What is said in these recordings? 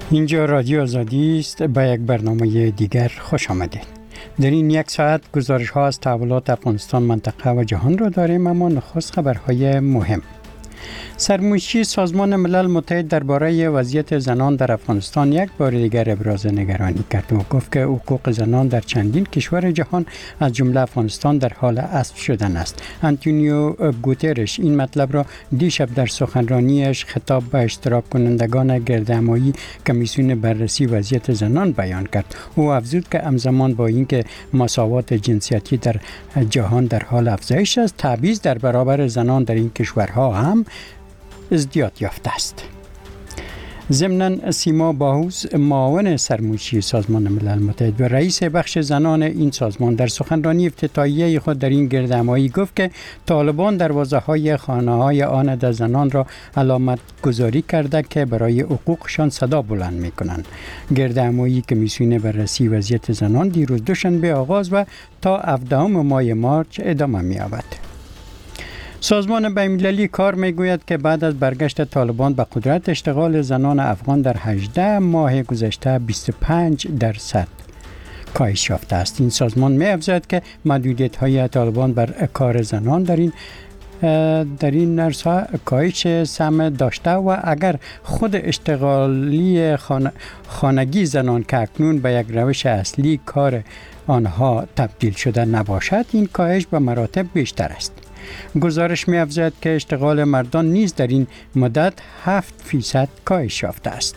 اینجا رادیو آزادی است. به یک برنامه دیگر خوش آمدید. در این یک ساعت گزارش ها از تحولات افغانستان، منطقه و جهان را داریم، اما نخست خبرهای مهم. سرمنشی سازمان ملل متحد درباره وضعیت زنان در افغانستان یک بار دیگر ابراز نگرانی کرد و گفت که حقوق زنان در چندین کشور جهان از جمله افغانستان در حال اسب شدن است. آنتونیو گوترش این مطلب را دیشب در سخنرانیش خطاب به اشتراک کنندگان گردهمایی کمیسیون بررسی وضعیت زنان بیان کرد. او افزود که همزمان با اینکه مساوات جنسیتی در جهان در حال افزایش است، تبعیض در برابر زنان در این کشورها هم ازدیاد یافته است. ضمناً سیما باهوس، معاون سرمنشی سازمان ملل متحد و رئیس بخش زنان این سازمان، در سخنرانی افتتاحیه خود در این گردهمایی گفت که طالبان دروازه‌های خانه‌های آن زنان را علامت گذاری کرده که برای حقوقشان صدا بلند می‌کنند. گردهمایی کمیسیون بررسی وضعیت زنان دیروز دوشنبه آغاز و تا 17 ماه مارس ادامه می‌یابد. سازمان بین‌المللی کار میگوید که بعد از برگشت طالبان به قدرت، اشتغال زنان افغان در 18 ماه گذشته 25% کاهش یافته است. این سازمان می‌افزاید که محدودیت‌های طالبان بر کار زنان در این عرصه کاهش سهم داشته و اگر خود اشتغالی خانگی زنان که اکنون به یک روش اصلی کار آنها تبدیل شده نباشد، این کاهش به مراتب بیشتر است. گزارش می‌افزاید که اشتغال مردان نیز در این مدت 7% کاهش یافته است.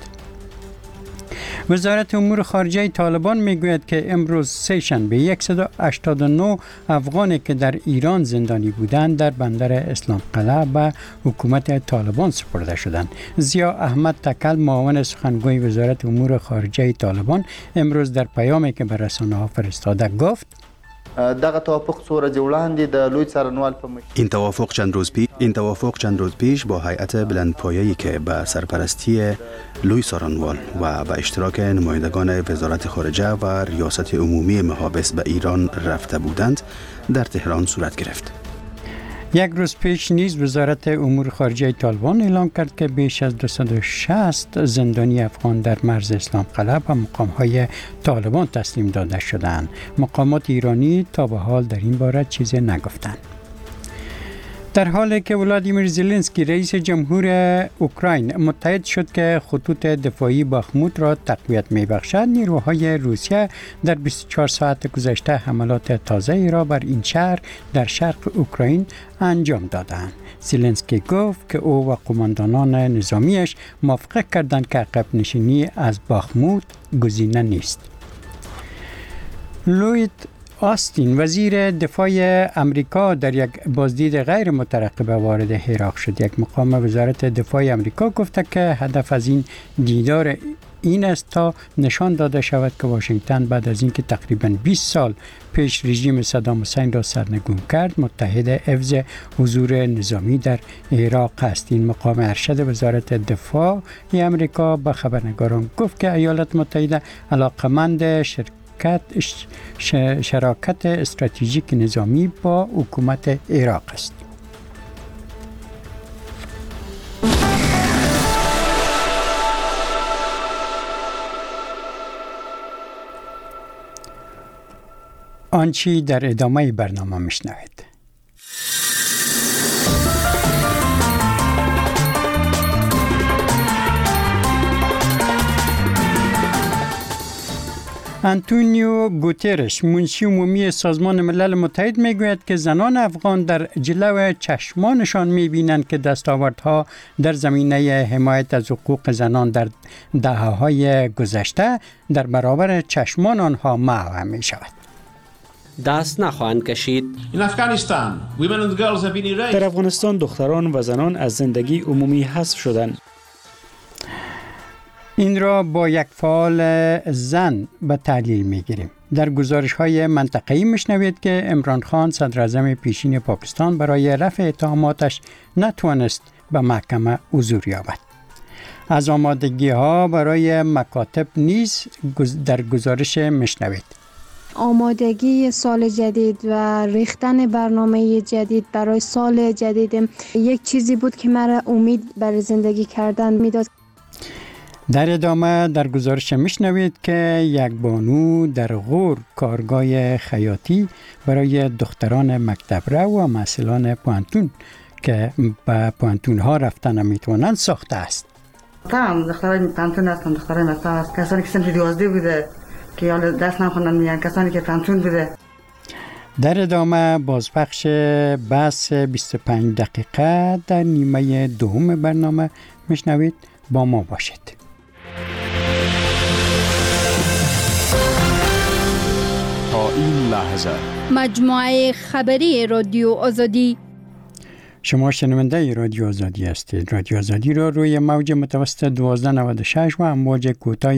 وزارت امور خارجه طالبان میگوید که امروز سه‌شنبه 189 افغانی که در ایران زندانی بودند در بندر اسلام قلعه به حکومت طالبان سپرده شدند. ضیا احمد تکل، معاون سخنگوی وزارت امور خارجه طالبان، امروز در پیامی که به رسانه‌ها فرستاده گفت دغه توافق څو ورځې وړاندې د لوی څارنوال په این توافق چند روز پیش با هیئت بلندپایه‌ای که به سرپرستی لوی څارنوال و به اشتراک نمایندگان وزارت خارجه و ریاست عمومی محابس به ایران رفته بودند در تهران صورت گرفت. یک روز پیش نیز وزارت امور خارجه طالبان اعلام کرد که بیش از 260 زندانی افغان در مرز اسلام قلعه به مقام‌های طالبان تسلیم داده شدند. مقامات ایرانی تا به حال در این باره چیزی نگفتند. در حالی که ولادیمیر زلنسکی رئیس جمهور اوکراین متحد شد که خطوط دفاعی باخموت را تقویت می‌بخشد، نیروهای روسیه در 24 ساعت گذشته حملات تازه‌ای را بر این شهر در شرق اوکراین انجام دادند. زلنسکی گفت که او و قماندانان نظامیش موافقت کردند که عقب نشینی از باخموت گزینه نیست. لوید آستین، وزیر دفاع امریکا، در یک بازدید غیر مترقبه وارد عراق شد. یک مقام وزارت دفاع امریکا گفته که هدف از این دیدار این است تا نشان داده شود که واشنگتن بعد از اینکه تقریباً 20 سال پیش رژیم صدام حسین را سرنگون کرد، متحد حفظ حضور نظامی در عراق است. این مقام ارشد وزارت دفاع امریکا به خبرنگاران گفت که ایالات متحده علاقمند شراکت استراتژیک نظامی با حکومت عراق است. آنچه در ادامه برنامه میشنوید. آنتونیو گوترش، منشی عمومی سازمان ملل متحد، میگوید که زنان افغان در جلو چشمانشان میبینند که دستاوردها در زمینه حمایت از حقوق زنان در دهه‌های گذشته در برابر چشمان آنها محو می شود. دست نخواهند کشید. در افغانستان دختران و زنان از زندگی عمومی حذف شدند. این را با یک فعال زن به تحلیل میگیریم. در گزارش‌های منطقه‌ای میشنوید که عمران خان، صدراعظم پیشین پاکستان، برای رفع اتهاماتش نتوانست به محکمه حضور یابد. از آمادگی‌ها برای مکاتب نیز در گزارش میشنوید. آمادگی سال جدید و ریختن برنامه جدید برای سال جدید یک چیزی بود که مرا امید برای زندگی کردن میداد. در ادامه در گزارش میشنوید که یک بانو در غور کارگاه خیاطی برای دختران مکتب رو و محصلان پوانتون که به پوانتون ها رفتن نمیتونن ساخته است. تمام دخترای پوانتون هستن، دخترای مکتب هست، کسانی که سن 12 بوده که یا دست نخوندن میان، کسانی که پوانتون بوده. در ادامه بازپخش بحث 25 دقیقه در نیمه دوم برنامه میشنوید. با ما باشید. تا این لحظه مجموعه خبری رادیو آزادی. شما شنونده رادیو آزادی هستید. رادیو آزادی را روی موج متوسط 1296 و امواج کوتاه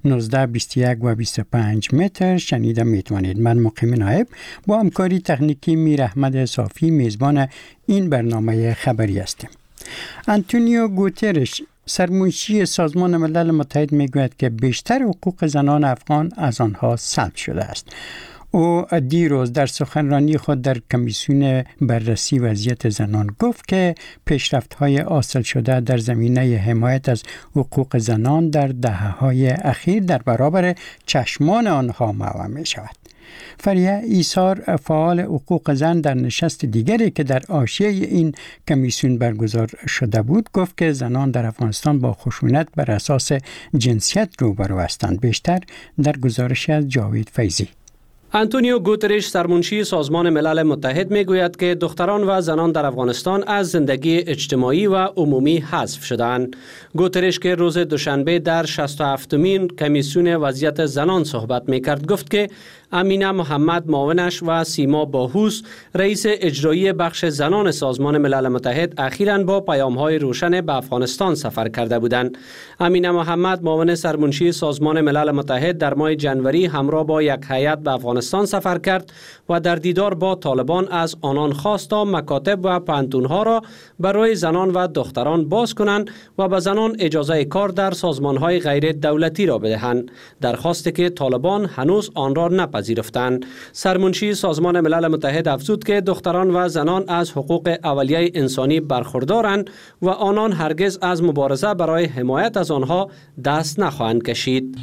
1921 و 25 متر شنیده میتوانید. من مقیم نایب با همکاری تکنیکی میر احمد صافی میزبان این برنامه خبری هستیم. آنتونیو گوترش سرمنشی سازمان ملل متحد میگوید که بیشتر حقوق زنان افغان از آنها سلب شده است. او دیروز در سخنرانی خود در کمیسیون بررسی وضعیت زنان گفت که پیشرفت‌های حاصل شده در زمینه حمایت از حقوق زنان در دهه‌های اخیر در برابر چشمان آنها محو می‌شود. فریحه ایثار فعال حقوق زن در نشست دیگری که در حاشیه این کمیسیون برگزار شده بود گفت که زنان در افغانستان با خشونت بر اساس جنسیت روبرو هستند. بیشتر در گزارش از جاوید فیضی. آنتونیو گوترش سرمنشی سازمان ملل متحد میگوید که دختران و زنان در افغانستان از زندگی اجتماعی و عمومی حذف شدند. گوترش که روز دوشنبه در 67مین کمیسیون وضعیت زنان صحبت میکرد گفت که امینه محمد معاونش و سیما باهوس رئیس اجرایی بخش زنان سازمان ملل متحد اخیراً با پیام‌های روشن به افغانستان سفر کرده بودند. امینه محمد معاون سرمنشی سازمان ملل متحد در ماه جنوری همراه با یک هیئت به افغانستان سفر کرد و در دیدار با طالبان از آنان خواست تا مکاتب و پانتون‌ها را برای زنان و دختران باز کنند و به زنان اجازه کار در سازمان‌های غیر دولتی را بدهند. درخواستی که طالبان هنوز آن را نپذیرفتند. سرمنشی سازمان ملل متحد افزود که دختران و زنان از حقوق اولیه انسانی برخوردارند و آنان هرگز از مبارزه برای حمایت از آنها دست نخواهند کشید.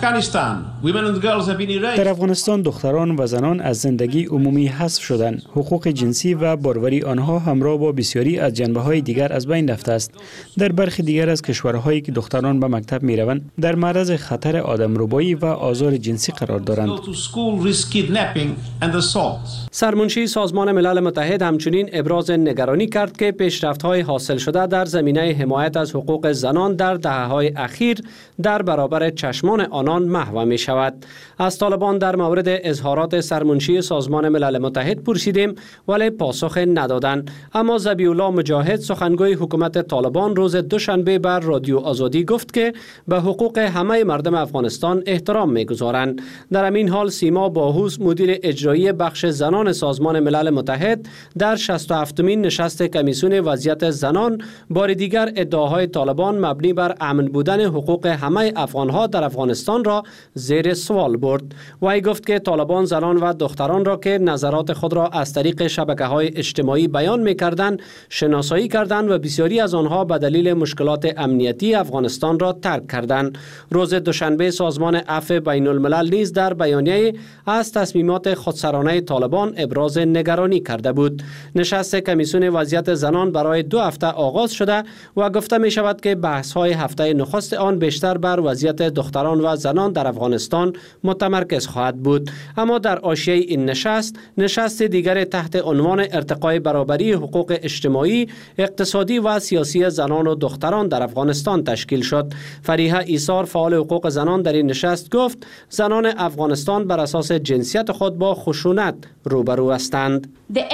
در افغانستان دختران و زنان از زندگی عمومی حذف شدند. حقوق جنسی و باروری آنها همراه با بسیاری از جنبه‌های دیگر از بین رفته است. در برخی دیگر از کشورهایی که دختران به مکتب می‌روند در معرض خطر آدمربایی و آزار جنسی قرار دارند. سرمنشی سازمان ملل متحد همچنین ابراز نگرانی کرد که پیشرفت‌های حاصل شده در زمینه حمایت از حقوق زنان در دهه‌های اخیر در برابر چشمان آنان محو می‌شود. از طالبان در مورد اظهارات سرمنشی سازمان ملل متحد پرسیدیم ولی پاسخ ندادند. اما ذبیح الله مجاهد سخنگوی حکومت طالبان روز دوشنبه بر رادیو آزادی گفت که به حقوق همه مردم افغانستان احترام می‌گذارند. در همین حال سیما باهوس مدیر اجرایی بخش زنان سازمان ملل متحد در 67مین نشست کمیسیون وضعیت زنان بار دیگر ادعاهای طالبان مبنی بر امن بودن حقوق همه افغانها در افغانستان را زیر سوال برد. وی گفت که طالبان زنان و دختران را که نظرات خود را از طریق شبکه‌های اجتماعی بیان می‌کردند شناسایی کردند و بسیاری از آنها به دلیل مشکلات امنیتی افغانستان را ترک کردند. روز دوشنبه سازمان عفو بین الملل نیز در بیانیه از تصمیمات خودسرانه طالبان ابراز نگرانی کرده بود. نشست کمیسیون وضعیت زنان برای 2 هفته آغاز شده و گفته می شود که بحث‌های هفته نخست آن بیشتر بر وضعیت دختران و زنان در افغانستان متمرکز خواهد بود. اما در حاشیه این نشست دیگر تحت عنوان ارتقای برابری حقوق اجتماعی، اقتصادی و سیاسی زنان و دختران در افغانستان تشکیل شد. فریحه ایثار فعال حقوق زنان در این نشست گفت زنان افغانستان بر اساس جنسیت خود با خشونت روبرو هستند.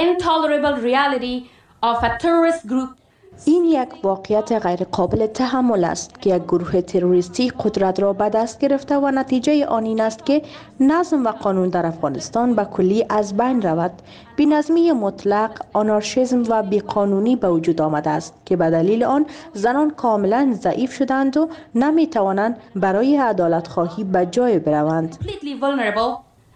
این یک واقعیت غیر قابل تحمل است که یک گروه تروریستی قدرت را به دست گرفته و نتیجه آن این است که نظم و قانون در افغانستان به کلی از بین رود. بی‌نظمی مطلق، آنارشیسم و بیقانونی به وجود آمده است که به دلیل آن زنان کاملا ضعیف شدند و نمی توانند برای عدالت خواهی به جای بروند.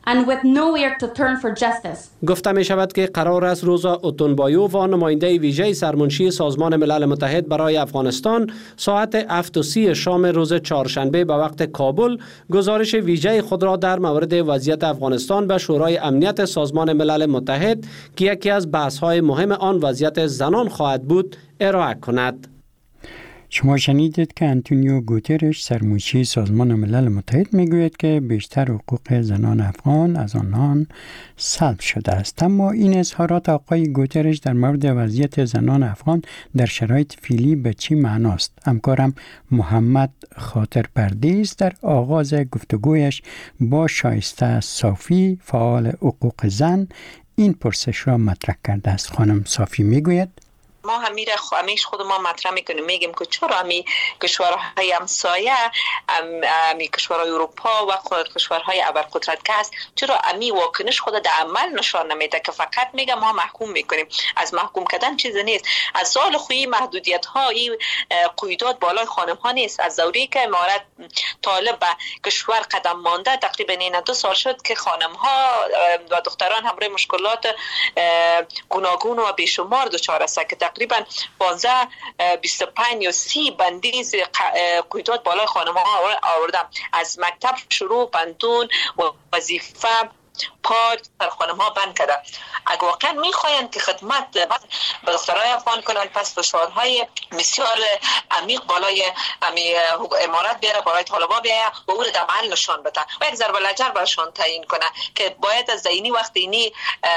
and with nowhere to turn for justice. گفته می شود که قرار است روزا اوتونبایووا نماینده ویژه سرمنشی سازمان ملل متحد برای افغانستان ساعت 7:30 شام روز چهارشنبه به وقت کابل گزارش ویژه خود را در مورد وضعیت افغانستان به شورای امنیت سازمان ملل متحد که یکی از بحث‌های مهم آن وضعیت زنان خواهد بود ارائه کند. شما شنیدید که آنتونیو گوترش سرمنشی سازمان ملل متحد میگوید که بیشتر حقوق زنان افغان از آنان سلب شده است. اما این اظهارات آقای گوترش در مورد وضعیت زنان افغان در شرایط فعلی به چی معناست؟ همکارم محمد خاطر پردیس در آغاز گفتگویش با شایسته صافی فعال حقوق زن این پرسش را مطرح کرده است. خانم صافی میگوید ما همیشه خود ما مطرح میکنیم، میگیم که چرا همی کشورهای همسایه، همی کشورهای اروپا و کشورهای ابرقدرت که هست، چرا همی واکنش خود در عمل نشان نمیده که فقط میگه ما محکوم میکنیم. از محکوم کردن چیزی نیست. از سال خویی محدودیت ها این قیودات بالای خانم ها نیست. از دوری که امارت طالب به کشور قدم مانده تقریبا این 2 سال شد که خانم ها و دختران همراه مشکلات گوناگون و بیشمار دچار است که تقریبا 15 25 یا 30 بندیز قیودات بالای خانم ها آوردم. از مکتب شروع، بندون و وظیفه پاج در خانم ها بند کرده. اگر واقعا میخواین که خدمت به دخترای افغان کنن، پس فشارهای بسیار عمیق بالای امارات بیاره، بالای طالبان بیاره و او رو در عمل نشان بده و یک ضرب الاجر برشان تعیین کنه که باید از اینی وقت اینی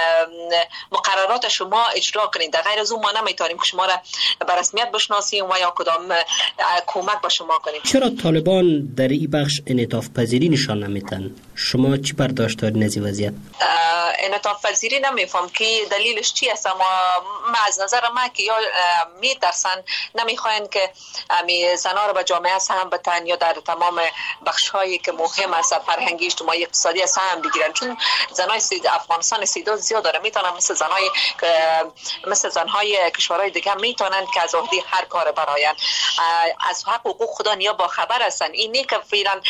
مقررات شما اجرا کنید. در غیر از اون ما نمیتونیم که شما را به رسمیت بشناسیم و یا کدام کمک به شما کنیم. چرا طالبان در این بخش انعطاف پذیری نشان نمیدن؟ شما چی برداشت دارید از این وضعیت؟ انعطاف پذیری نمیفهم که دلیلش چی است، اما از نظر من که یا میترسن نمیخواین که زنها رو به جامعه سهم بدن یا در تمام بخش‌هایی که مهم است فرهنگی اجتماعی اقتصادی سهم بگیرن، چون زنای افغانستان استعداد زیاد داره، میتونن مثل زنهای کشورهای دیگه میتونن که از عهده هر کار براین از حقوق خدا نیا با خبر هستن. اینی که فعلا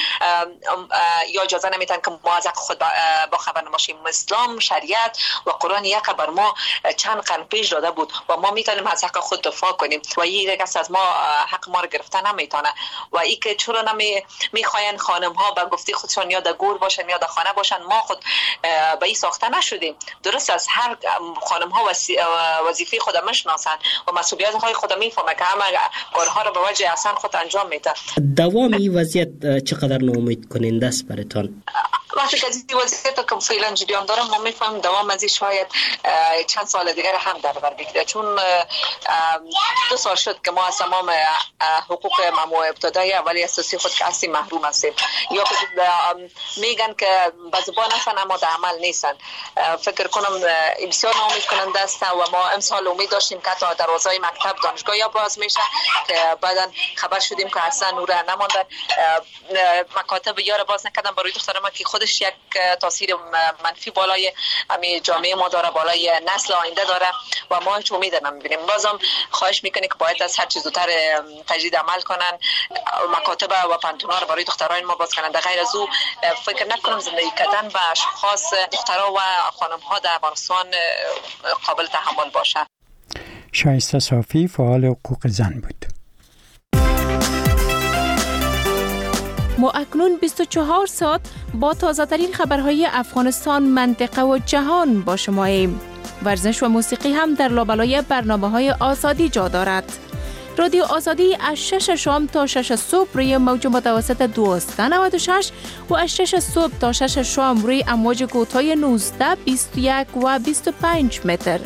یا اجازه نمیتن که ما از حق خود با خبر نباشیم. اسلام، شریعت و قرآن یک بر ما چند قرن پیش داده بود و ما میتونیم از حق خود دفاع کنیم و این کس از ما حق ما رو گرفته نمیتونه. و این که چرا نمیخواین خانم ها به گفته خودشان یا در گور باشن یا در خانه باشن، ما خود به این ساخته نشدیم. درست از هر خانم ها وظیفه خود میشناسن و مسئولیت های خود میفهمه که همه کارها رو به وجه احسان خود انجام میده. دوام این وضعیت چقدر ناامید کننده است براتون؟ وقتی که این وضعیت که فعلا جریان داره ما میفهمیم دوام از شاید چند سال دیگر هم در بر بگیره، چون 2 سال شد که ما از تمام حقوق ممنوع ابتدایی اولی اساسی خود که اصلی محروم هستیم. یا میگن که به زبان هستن اما در عمل نیستن. فکر کنم بسیار ناامید کننده است و ما امسال امید داشتیم که تا دروازه مکتب دانشگاه یا باز میشه که بعدا خبر شدیم که اصلا نور نمانده. مکاتب یا باز نکردن برای دختران که خودش یک تاثیر منفی بالای همین جامعه ما داره، بالای نسل آینده داره و ما هیچ امید نمیبینیم. بازم خواهش میکنه که باید از هر چیز زودتر تجدید عمل کنن، مکاتب و پانتونا رو برای دختران ما باز کنن. در غیر از او فکر نکنم زندگی کردن با اشخاص دخترها و خانم ها در افغانستان قابل تحمل باشه. شایسته صافی فعال حقوق زن بود. ما اکنون 24 ساعت با تازه‌ترین خبرهای افغانستان، منطقه و جهان با شماییم. ورزش و موسیقی هم در لابلای برنامه‌های آزادی جا دارد. رادیو آزادی از 6 شام تا 6 صبح روی موج متوسط 1296 و از 6 صبح تا 6 شام روی امواج کوتاه 19، 21 و 25 متر.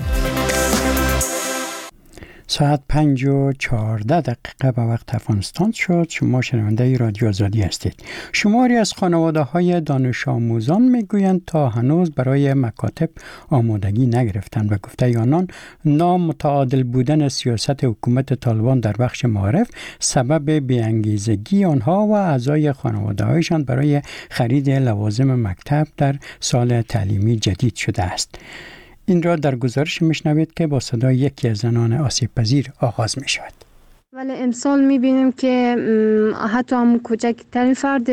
ساعت 5:14 به وقت افغانستان شد. شما شنونده رادیو آزادی هستید. شماری از خانواده‌های دانش آموزان میگویند تا هنوز برای مکاتب آمادگی نگرفتند و گفته آنان نامتعادل بودن سیاست حکومت طالبان در بخش معارف سبب بی‌انگیزگی آنها و اعضای خانواده‌هایشان برای خرید لوازم مکتب در سال تعلیمی جدید شده است. این را در گزارش میشنوید که با صدای یکی از زنان آسیب پذیر آغاز می شود. ولی امسال میبینیم که حتی هم کوچکترین فرد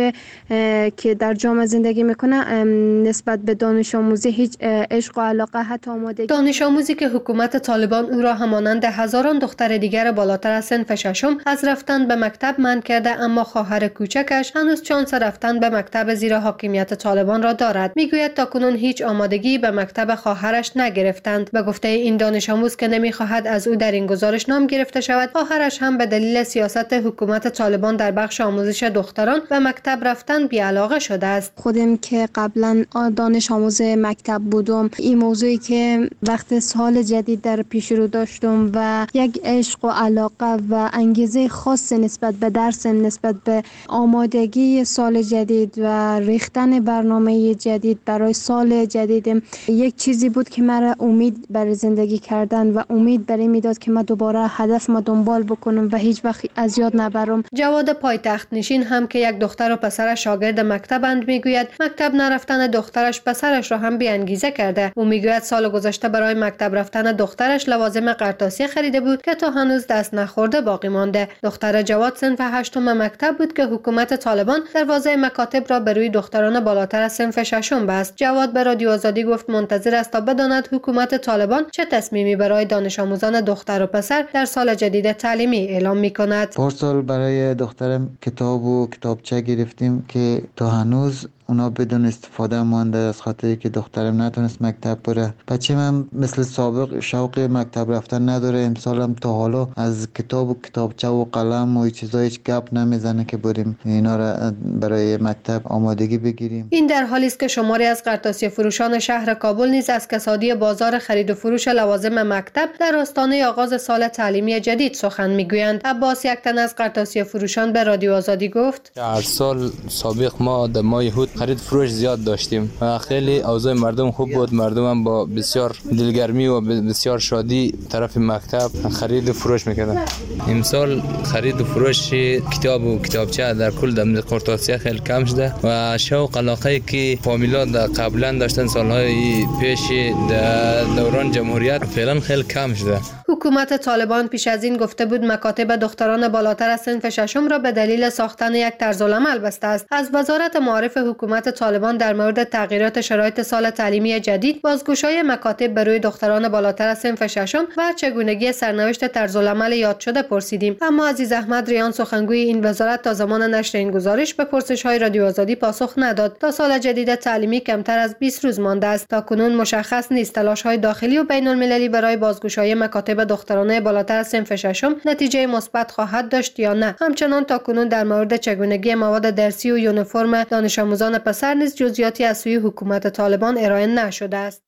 که در جامعه زندگی میکنه نسبت به دانش آموزی هیچ عشق و علاقه حتی آمادگی. دانش آموزی که حکومت طالبان او را همانند هزاران دختر دیگر بالاتر از صنف ششم از رفتن به مکتب منع کرده، اما خواهر کوچکش هنوز شانس رفتن به مکتب زیر حاکمیت طالبان را دارد. میگوید تاکنون هیچ آمادگی به مکتب خواهرش نگرفتند. به گفته این دانش آموز که نمیخواهد از او در این گزارش نام گرفته شود، خواهرش هم به دلیل سیاست حکومت طالبان در بخش آموزش دختران به مکتب رفتن بی‌علاقه شده است. خودم که قبلا دانش آموز مکتب بودم، این موضوعی که وقت سال جدید در پیش رو داشتم و یک عشق و علاقه و انگیزه خاص نسبت به درسم، نسبت به آمادگی سال جدید و ریختن برنامه جدید برای سال جدیدم، یک چیزی بود که مرا امید برای زندگی کردن و امید برای میداد که من دوباره هدف ما دنبال بکنم و هیچ وقت از یاد نبرم. جواد پایتخت نشین هم که یک دختر و پسر شاگرد مکتبند میگوید مکتب نرفتن دخترش پسرش را هم بی‌انگیزه کرده. او میگوید سال گذشته برای مکتب رفتن دخترش لوازم قرطاسی خریده بود که تا هنوز دست نخورده باقی مانده. دختر جواد صنف 8 مکتب بود که حکومت طالبان دروازه مکاتب را به روی دختران بالاتر از صنف 6 بست. جواد به رادیو آزادی گفت منتظر است تا بداند حکومت طالبان چه تصمیمی برای دانش آموزان دختر و پسر در سال جدید تعلیمی اعلام می‌کند. پارسال برای دخترم کتاب و کتابچه گرفتیم که تا هنوز اونا بدون استفاده مانده، از خاطری که دخترم نتونست مکتب بره. بچه من مثل سابق شوق مکتب رفتن نداره. امسالم تا حالا از کتاب و کتابچه و قلم و چیزای هیچ گپ نمیزنه که بریم اینا را برای مکتب آمادگی بگیریم. این در حالی است که شماری از قرطاسی فروشان شهر کابل نیز از کسادی بازار خرید و فروش لوازم مکتب در آستانه آغاز سال تعلیمی جدید سخن میگویند. عباس، یک تن از قرطاسی فروشان، به رادیو آزادی گفت هر سال سابق ما در ماه هود خرید فروش زیاد داشتیم و خیلی اوضاع مردم خوب بود. مردم هم با بسیار دلگرمی و بسیار شادی طرف مکتب خرید و فروش میکردن. امسال خرید و فروش کتاب و کتابچه در کل در قرطاسی خیلی کم شده و شوق علاقه که فامیلا در قبلا داشتن سالهای پیش در دوران جمهوریت فعلا خیلی کم شده. حکومت طالبان پیش از این گفته بود مکاتب دختران بالاتر از صنف 6 را به دلیل ساختن یک طرزالعمل بسته است. از وزارت معارف حکومت طالبان در مورد تغییرات شرایط سال تعلیمی جدید، بازگشایی مکاتب به روی دختران بالاتر از صنف 6 و چگونگی سرنوشت طرزالعمل یاد شده پرسیدیم، اما عزیز احمد ریان، سخنگوی این وزارت، تا زمان نشر این گزارش به پرسش‌های رادیو آزادی پاسخ نداد. تا سال جدید تعلیمی کمتر از 20 روز مانده است. تاکنون مشخص نیست تلاش‌های داخلی و بین‌المللی برای بازگشایی مکاتب دختران بالاتر از صنف 6 نتیجه مثبت خواهد داشت یا نه. همچنان تاکنون در مورد چگونگی مواد درسی و یونیفرم دانش آموزان پسر نیز جزئیاتی از سوی حکومت طالبان ارائه نشده است.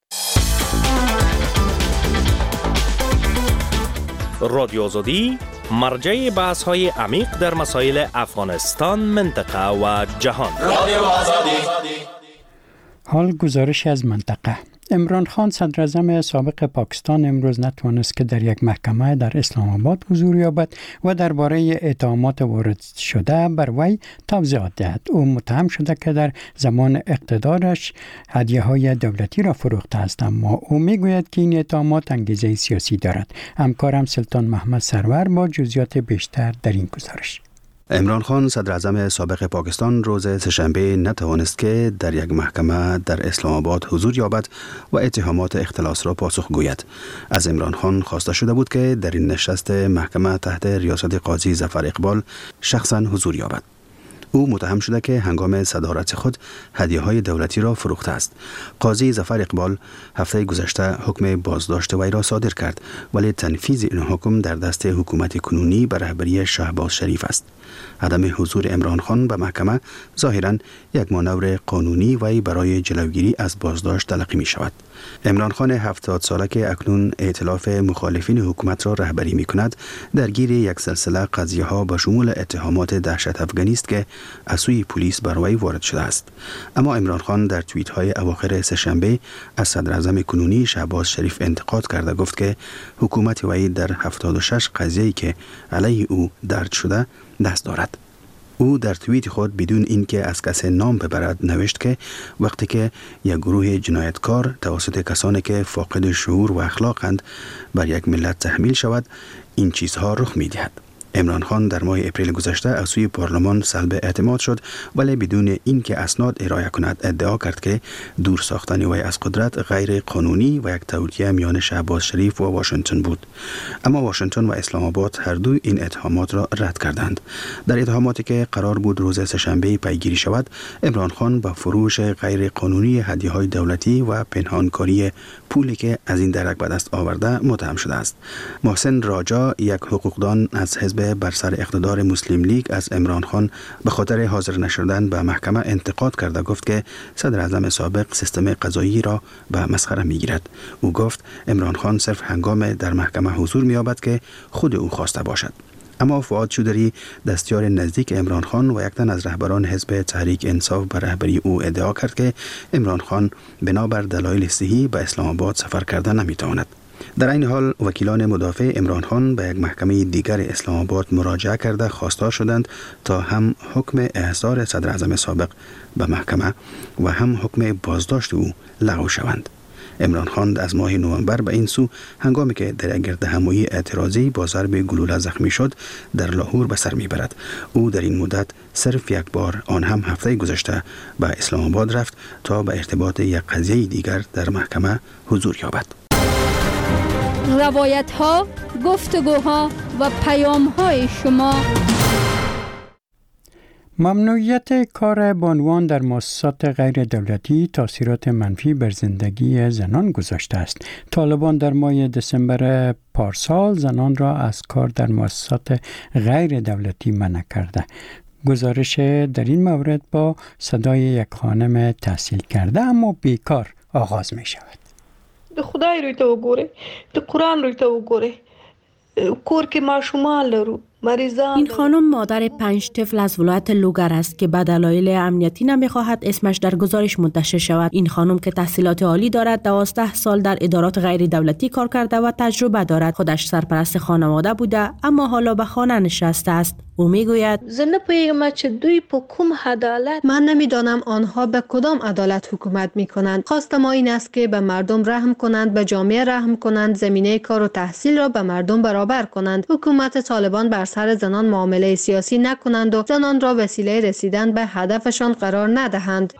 رادیو آزادی مرجع بحث‌های عمیق در مسائل افغانستان، منطقه و جهان. رادیو آزادی. حال گزارش از منطقه. عمران خان صدراعظم سابق پاکستان امروز نتوانست که در یک محکمه در اسلام آباد حضور یابد و درباره اتهامات وارد شده بر وی توضیحات دهد. او متهم شده که در زمان اقتدارش هدیه‌های دولتی را فروخته است، اما او میگوید که این اتهامات انگیزه سیاسی دارد. همکارم سلطان محمد سرور با جزئیات بیشتر در این گزارش. عمران خان صدراعظم سابق پاکستان روز سه‌شنبه نتوانست که در یک محکمه در اسلام آباد حضور یابد و اتهامات اختلاس را پاسخ گوید. از عمران خان خواسته شده بود که در این نشست محکمه تحت ریاست قاضی ظفر اقبال شخصا حضور یابد. او متهم شده که هنگام صدارت خود هدیه‌های دولتی را فروخته است. قاضی ظفر اقبال هفته گذشته حکم بازداشت وی را صادر کرد، ولی تنفیذ این حکم در دست حکومت کنونی به رهبری شهباز شریف است. عدم حضور عمران خان به محکمه ظاهراً یک مانور قانونی وی برای جلوگیری از بازداشت تلقی می شود. عمران خان 70 ساله که اکنون ائتلاف مخالفین حکومت را رهبری می کند، درگیر یک سلسله قضیه ها به شمول اتهامات دهشت افغانی است که از سوی پلیس بر وی وارد شده است. اما عمران خان در توییت های اواخر سه‌شنبه از صدراعظم کنونی شهباز شریف انتقاد کرده گفت که حکومت وی در 76 قضیه‌ای که علیه او درج شده دست دارد. او در توییت خود بدون اینکه از کسی نام ببرد نوشت که وقتی که یک گروه جنایتکار توسط کسانی که فاقد شعور و اخلاقند بر یک ملت تحمیل شود، این چیزها رخ می‌دهد. عمران خان در ماه اپریل گذشته از سوی پارلمان سلب اعتماد شد، ولی بدون اینکه اسناد ارائه کند ادعا کرد که دور ساختن وی از قدرت غیر قانونی و یک توطئه میان شهباز شریف و واشنگتن بود. اما واشنگتن و اسلام آباد هر دو این اتهامات را رد کردند. در اتهاماتی که قرار بود روز سه‌شنبه پیگیری شود، عمران خان با فروش غیر قانونی هدیه‌های دولتی و پنهانکاری پولی که از این درک به دست آورده متهم شده است. محسن راجا، یک حقوقدان از حزب بر سر اقتدار مسلم لیگ، از عمران خان به خاطر حاضر نشدن به محکمه انتقاد کرده گفت که صدر اعظم سابق سیستم قضایی را به مسخره میگیرد. او گفت عمران خان صرف هنگام در محکمه حضور می‌یابد که خود او خواسته باشد. اما فؤاد چودری، دستیار نزدیک عمران خان و یک تن از رهبران حزب تحریک انصاف به رهبری او ادعا کرد که عمران خان بنابر دلایل صحی به اسلام آباد سفر کرده نمیتواند. در این حال وکیلان مدافع عمران خان به یک محکمه دیگر اسلام آباد مراجعه کرده خواستار شدند تا هم حکم احضار صدر اعظم سابق به محکمه و هم حکم بازداشت او لغو شوند. عمران خان از ماه نوامبر به این سو هنگامی که در گردهمایی اعتراضی با ضرب گلوله زخمی شد در لاهور به سر میبرد. او در این مدت صرف یک بار، آن هم هفته گذشته، به اسلام آباد رفت تا به ارتباط یک قضیه دیگر در محکمه حضور یابد. روایت ها، گفتگوها و پیام های شما. ممنوعیت کار بانوان در مؤسسات غیر دولتی تاثیرات منفی بر زندگی زنان گذاشته است. طالبان در ماه دسامبر پارسال زنان را از کار در مؤسسات غیر دولتی منع کرده. گزارش در این مورد با صدای یک خانم تحصیل کرده اما بیکار آغاز می شود. د خدای روی ته وګوره، د قرآن روی ته وګوره، کور کې ماشومان لرو. این خانم مادر 5 طفل از ولایت لوگر است که به دلایل امنیتی نمیخواهد اسمش در گزارش منتشر شود. این خانم که تحصیلات عالی دارد 12 سال در ادارات غیر دولتی کار کرده و تجربه دارد. خودش سرپرست خانواده بوده اما حالا به خانه نشسته است. او میگوید من نمیدانم آنها به کدام عدالت حکومت میکنند. خواست ما این است که به مردم رحم کنند، به جامعه رحم کنند، زمینه کار و تحصیل را به مردم برابر کنند. حکومت طالبان بر سر زنان معامله سیاسی نکنند و زنان را وسیله رسیدن به هدفشان قرار ندهند.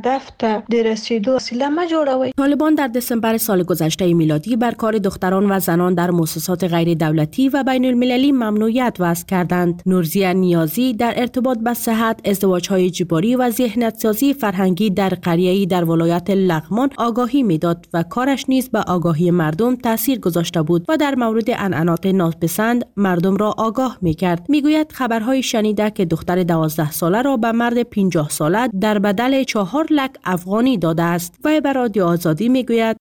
طالبان در دسامبر سال گذشته میلادی بر کار دختران و زنان در مؤسسات غیر دولتی و بین المللی ممنوعیت وضع کردند. نورزیه نیازی در ارتباط با صحت، ازدواج‌های اجباری و ذهنیت‌سازی فرهنگی در قریه‌ای در ولایت لغمان آگاهی میداد و کارش نیز به آگاهی مردم تاثیر گذاشته بود و در مورد عنعنات ناپسند مردم را آگاه می‌کرد. میگوید خبرهای شنیده که دختر 12 ساله را به مرد 50 ساله در بدل 4 لک افغانی داده است. و به رادیو آزادی میگوید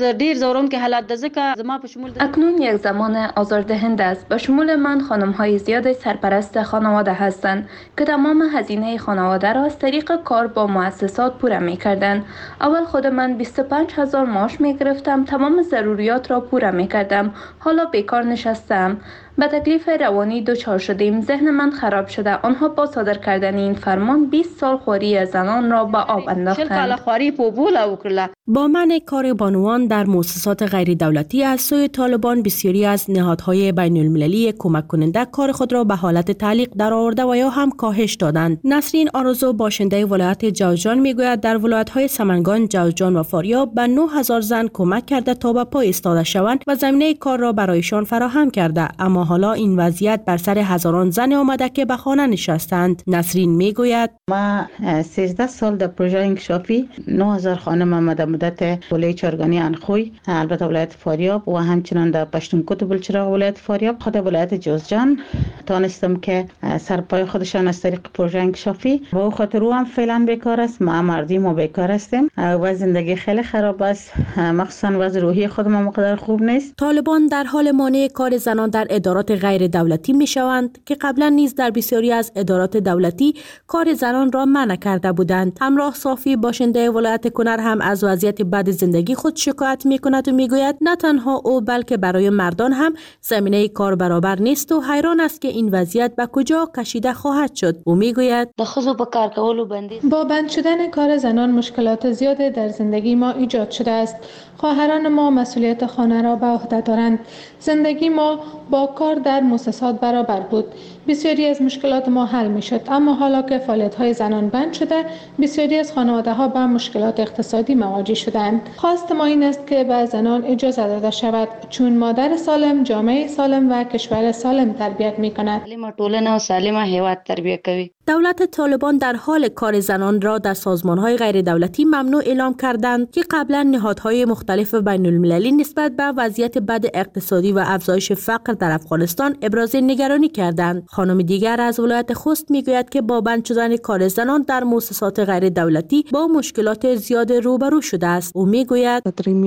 اکنون یک زمان آزاردهنده است. به شمول من خانم‌های زیاد سرپرست خانواده هستند که تمام هزینه خانواده را از طریق کار با مؤسسات پوره می‌کردند. اول خود من 25,000 معاش می‌گرفتم، تمام ضروریات را پوره می‌کردم. حالا بیکار نشستم. به تکلیف روانی دچار شدیم. ذهن من خراب شده. آنها با صادر کردن این فرمان 20 سال خواری زنان را به آب انداختند. با منع کار بانوان در مؤسسات غیر دولتی از سوی طالبان بسیاری از نهادهای بین المللی کمک کننده کار خود را به حالت تعلیق درآورده و یا هم کاهش دادند. نسرین آرزو باشنده ولایت جوزجان میگوید در ولایت‌های سمنگان، جوزجان و فاریاب به 9000 زن کمک کرده تا به پای ایستاده شوند و زمینه کار را برایشان فراهم کرده. اما حالا این وضعیت بر سر هزاران زن آمده که به خانه نشستند. نسرین میگوید ما 13 سال در پروژه انکشافی 9000 خانم آمده مدت ولایت چارگانی انخوی، البته ولایت فاریاب و همچنان در پشتونکوت بلچراغ ولایت فاریاب، خود ولایت جوزجان تانستم که سرپای خودشان از طریق پروژه انکشافی و او خاطر او هم فعلا بیکار است. ما مردی ما بیکار هستیم و زندگی خیلی خراب است، مخصوصا وضع روحی خود ما مقدار خوب نیست. طالبان در حال مانع کار زنان در ادارات غیر دولتی می شوند که قبلا نیز در بسیاری از ادارات دولتی کار زنان را منع کرده بودند. همراه صافی باشنده ولایت کنر هم از وضعیت وضعیت بد زندگی خود شکایت می‌کند و می‌گوید نه تنها او بلکه برای مردان هم زمینه کار برابر نیست و حیران است که این وضعیت به کجا کشیده خواهد شد. او می‌گوید با بند شدن کار زنان مشکلات زیادی در زندگی ما ایجاد شده است. خواهران ما مسئولیت خانه را به عهده دارند. زندگی ما با کار در مؤسسات برابر بود. بسیاری از مشکلات ما حل می شد، اما حالا که فعالیت‌های زنان بند شده، بسیاری از خانواده‌ها به مشکلات اقتصادی مواجه شدند. خواست ما این است که به زنان اجازه داده شود، چون مادر سالم جامعه سالم و کشور سالم تربیت می‌کند. دولت طالبان در حال کار زنان را در سازمان‌های غیر دولتی ممنوع اعلام کردند که قبلا نهادهای مختلف بین‌المللی نسبت به وضعیت بد اقتصادی و افزایش فقر در افغانستان ابراز نگرانی کردند. خانم دیگر از ولایت خوست میگوید که با بند شدن کار زنان در مؤسسات غیر دولتی با مشکلات زیاد روبرو شده است. او میگوید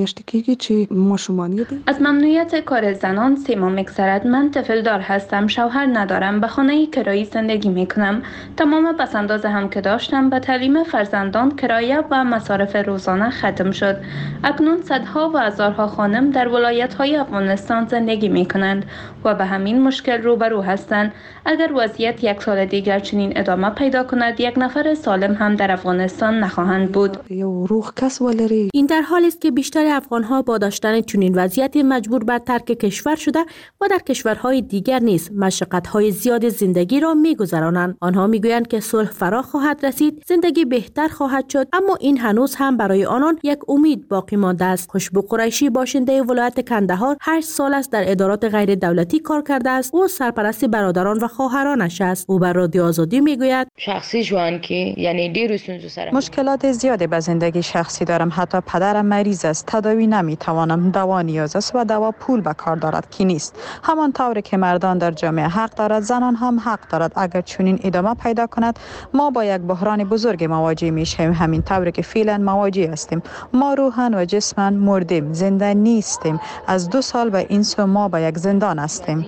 از ممنوعیت کار زنان 3 ماه می‌گذرد. من طفل دار هستم، شوهر ندارم، به خانه کرایی زندگی میکنم. تمام پس‌انداز هم که داشتم به تعلیم فرزندان، کرایه و مصارف روزانه ختم شد. اکنون صدها و هزارها خانم در ولایت‌های افغانستان زندگی میکنند و به همین مشکل روبرو هستند. اگر وضعیت 1 سال دیگر چنین ادامه پیدا کند، 1 نفر سالم هم در افغانستان نخواهند بود. این در حالی است که بیشتر افغان‌ها با داشتن چنین وضعیتی مجبور به ترک کشور شده و در کشورهای دیگر نیز مشقت‌های زیاد زندگی را می‌گذرانند. آنها می‌گویند که صلح فرا خواهد رسید، زندگی بهتر خواهد شد، اما این هنوز هم برای آنان یک امید باقی مانده است. خوشبو قریشی باشنده ولایت کندهار 8 سال است در ادارات غیر دولتی کار کرده است. او سرپرست برادران و خواهرانش است. او بر رادیو آزادی میگوید شخصی جوان که یعنی مشکلات زیادی به زندگی شخصی دارم. حتی پدرم مریض است، تداوی نمیتوانم، دوا نیاز است و دوا پول به کار دارد که نیست. همان طوری که مردان در جامعه حق دارد، زنان هم حق دارد. اگر چنین ادامه پیدا کند، ما با یک بحران بزرگ مواجه میشیم. همین طوری که فعلا مواجه هستیم. ما روحاً و جسماً مردیم، زنده نیستیم. از 2 سال به این سو ما با یک زندان هستیم.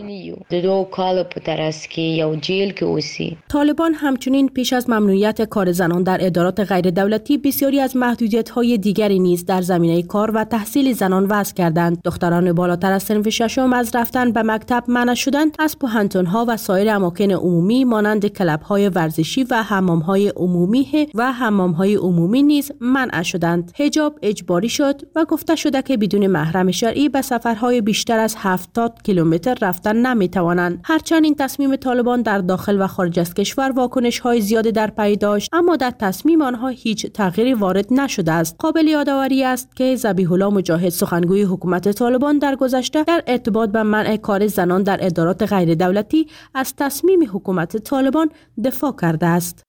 طالبان همچنین پیش از ممنوعیت کار زنان در ادارات غیر دولتی بسیاری از محدودیت‌های دیگری نیز در زمینه کار و تحصیل زنان وضع کردند. دختران بالاتر از صنف 6 از رفتن به مکتب منع شدند. از پوهنتون‌ها و سایر اماکن عمومی مانند کلب‌های ورزشی و حمام‌های عمومی نیز منع شدند. حجاب اجباری شد و گفته شده که بدون محرم شرعی به سفرهای بیشتر از 70 کیلومتر رفتن نمی‌توانند. هرچند این تصمیم طالبان در داخل و خارج از کشور واکنش‌های زیادی در پی داشت، اما در تصمیم آنها هیچ تغییری وارد نشده است. قابل یادآوری است که ذبیح الله مجاهد سخنگوی حکومت طالبان در گذشته در ارتباط به منع کار زنان در ادارات غیر دولتی از تصمیم حکومت طالبان دفاع کرده است.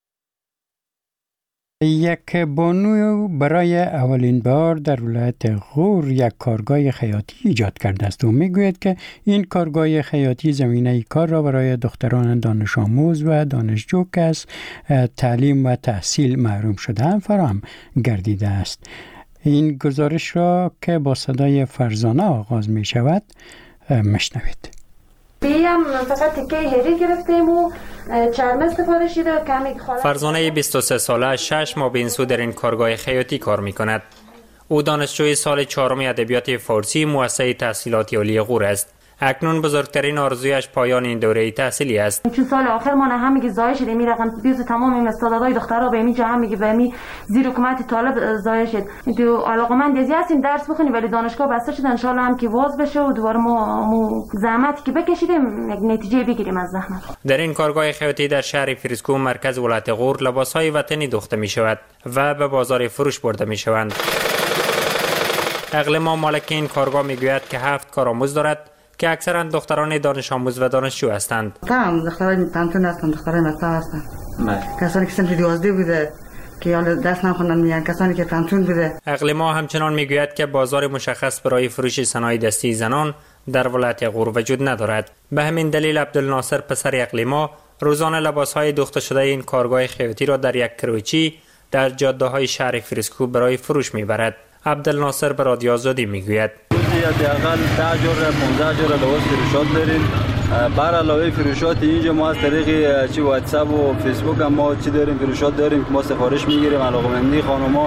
یک بانو برای اولین بار در ولایت غور یک کارگاه خیاطی ایجاد کرده است و میگوید که این کارگاه خیاطی زمینه کار را برای دختران دانش آموز و دانشجو که از تعلیم و تحصیل محروم شده‌اند فراهم گردیده است. این گزارش را که با صدای فرزانه آغاز می شود مشنوید. فقط تکه هری گرفتیم و چرمه استفاده شده. فرزانه 23 ساله 6 ماه به این سو در این کارگاه خیاطی کار می کند. او دانشجوی سال 4 ادبیات فارسی مؤسسه تحصیلات عالی غور است. اکنون بزرگترین آرزویش پایان این دوره تحصیلی است. چون سال آخر ما هم میگه ضایع شد، می رقم بیوز تمام این استعدادهای دخترها به می جا میگه به می زیر حکومت طالب ضایع شد. تو علاقمند ازی هستیم درس بخونیم ولی دانشگاه بسته شد. ان شاء الله هم که واز بشه و دوباره ما زحمتی که بکشیدیم یک نتیجه بگیریم از زحمت. در این کارگاه خیاطی در شهر فریسکو مرکز ولایت غور لباسهای وطنی دوخته می شود و به بازار فروش برده می شوند. اقلیم مالک این کارگاه میگوید که 7 کارآموز دارد که اکثرا دختران دانش آموز و دانشجو هستند. دختران پانتون هستند، دختران مکتب هستند. کسانی که صنف 12 بوده که حالا دست نخوندن میان، کسانی که پانتون بوده. اقلیما همچنان میگوید که بازار مشخص برای فروش صنایع دستی زنان در ولایت غور وجود ندارد. به همین دلیل عبدالناصر پسر اقلیما روزانه لباسهای دوخته شده این کارگاه خیاطی را در یک کروچی در جاده‌های شهر فریسکو برای فروش میبرد. عبدالناصر به رادیو آزادی میگوید حداقل 10 جور 15 جور لباس فروشات داریم. بر علاوه فروشات اینجا ما از طریق واتساپ و فیسبوک هم ما چی داریم، فروشات داریم که ما سفارش میگیریم. علاقمندی خانم‌ها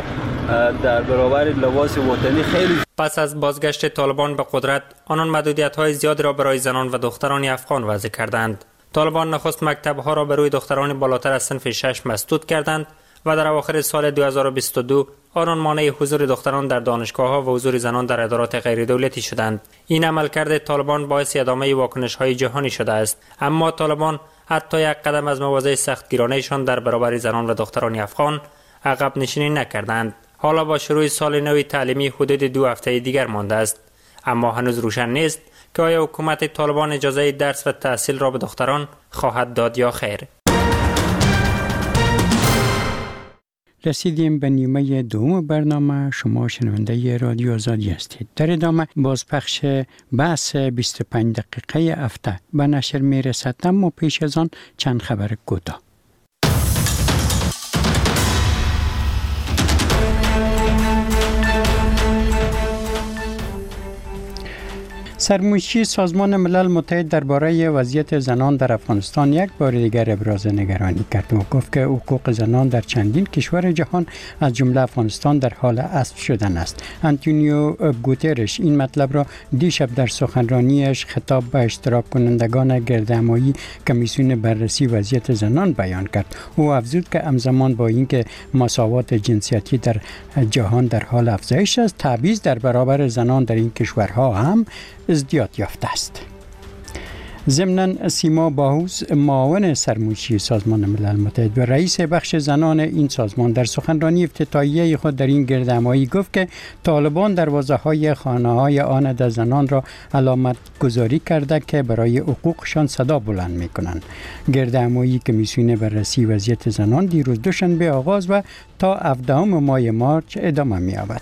در برابر لباس وطنی خیلی. پس از بازگشت طالبان به قدرت، آنان محدودیت‌های زیاد را برای زنان و دختران افغان وضع کردند. طالبان نخست مکتب‌ها را به روی دختران بالاتر از صنف 6 مسدود کردند و در اواخر سال 2022 آنان مانع حضور دختران در دانشگاه‌ها و حضور زنان در ادارات غیر دولتی شدند. این عملکرد طالبان باعث ادامه واکنش‌های جهانی شده است، اما طالبان حتی یک قدم از مواضع سختگیرانه‌شان در برابر زنان و دختران افغان عقب نشینی نکردند. حالا با شروع سال نو تعلیمی حدود 2 هفته دیگر مانده است، اما هنوز روشن نیست که آیا حکومت طالبان اجازه درس و تحصیل را به دختران خواهد داد یا خیر. رسیدیم به نیمه دوم برنامه. شما شنونده رادیو آزادی هستید. در ادامه بازپخش بحث 25 دقیقه هفته به نشر میرسد، اما پیش از آن چند خبر کوتاه. سرمنشی سازمان ملل متحد درباره وضعیت زنان در افغانستان یک بار دیگر ابراز نگرانی کرد و گفت که حقوق زنان در چندین کشور جهان از جمله افغانستان در حال اسب شدن است. آنتونیو گوترش این مطلب را دیشب در سخنرانیش خطاب به اشتراک کنندگان گردهمایی کمیسیون بررسی وضعیت زنان بیان کرد. او افزود که همزمان با اینکه مساوات جنسیتی در جهان در حال افزایش است، تبعیض در برابر زنان در این کشورها هم ازدیاد یافته است. ضمناً سیما باهوس معاون سرمنشی سازمان ملل متحد و رئیس بخش زنان این سازمان در سخنرانی افتتاحیه خود در این گردهمایی گفت که طالبان دروازه‌های خانه‌های آن زنان را علامت گذاری کرده که برای حقوقشان صدا بلند می‌کنند. گردهمایی کمیسیون بررسی وضعیت زنان دیروز دوشنبه آغاز و تا 17 ماه مارس ادامه می‌یابد.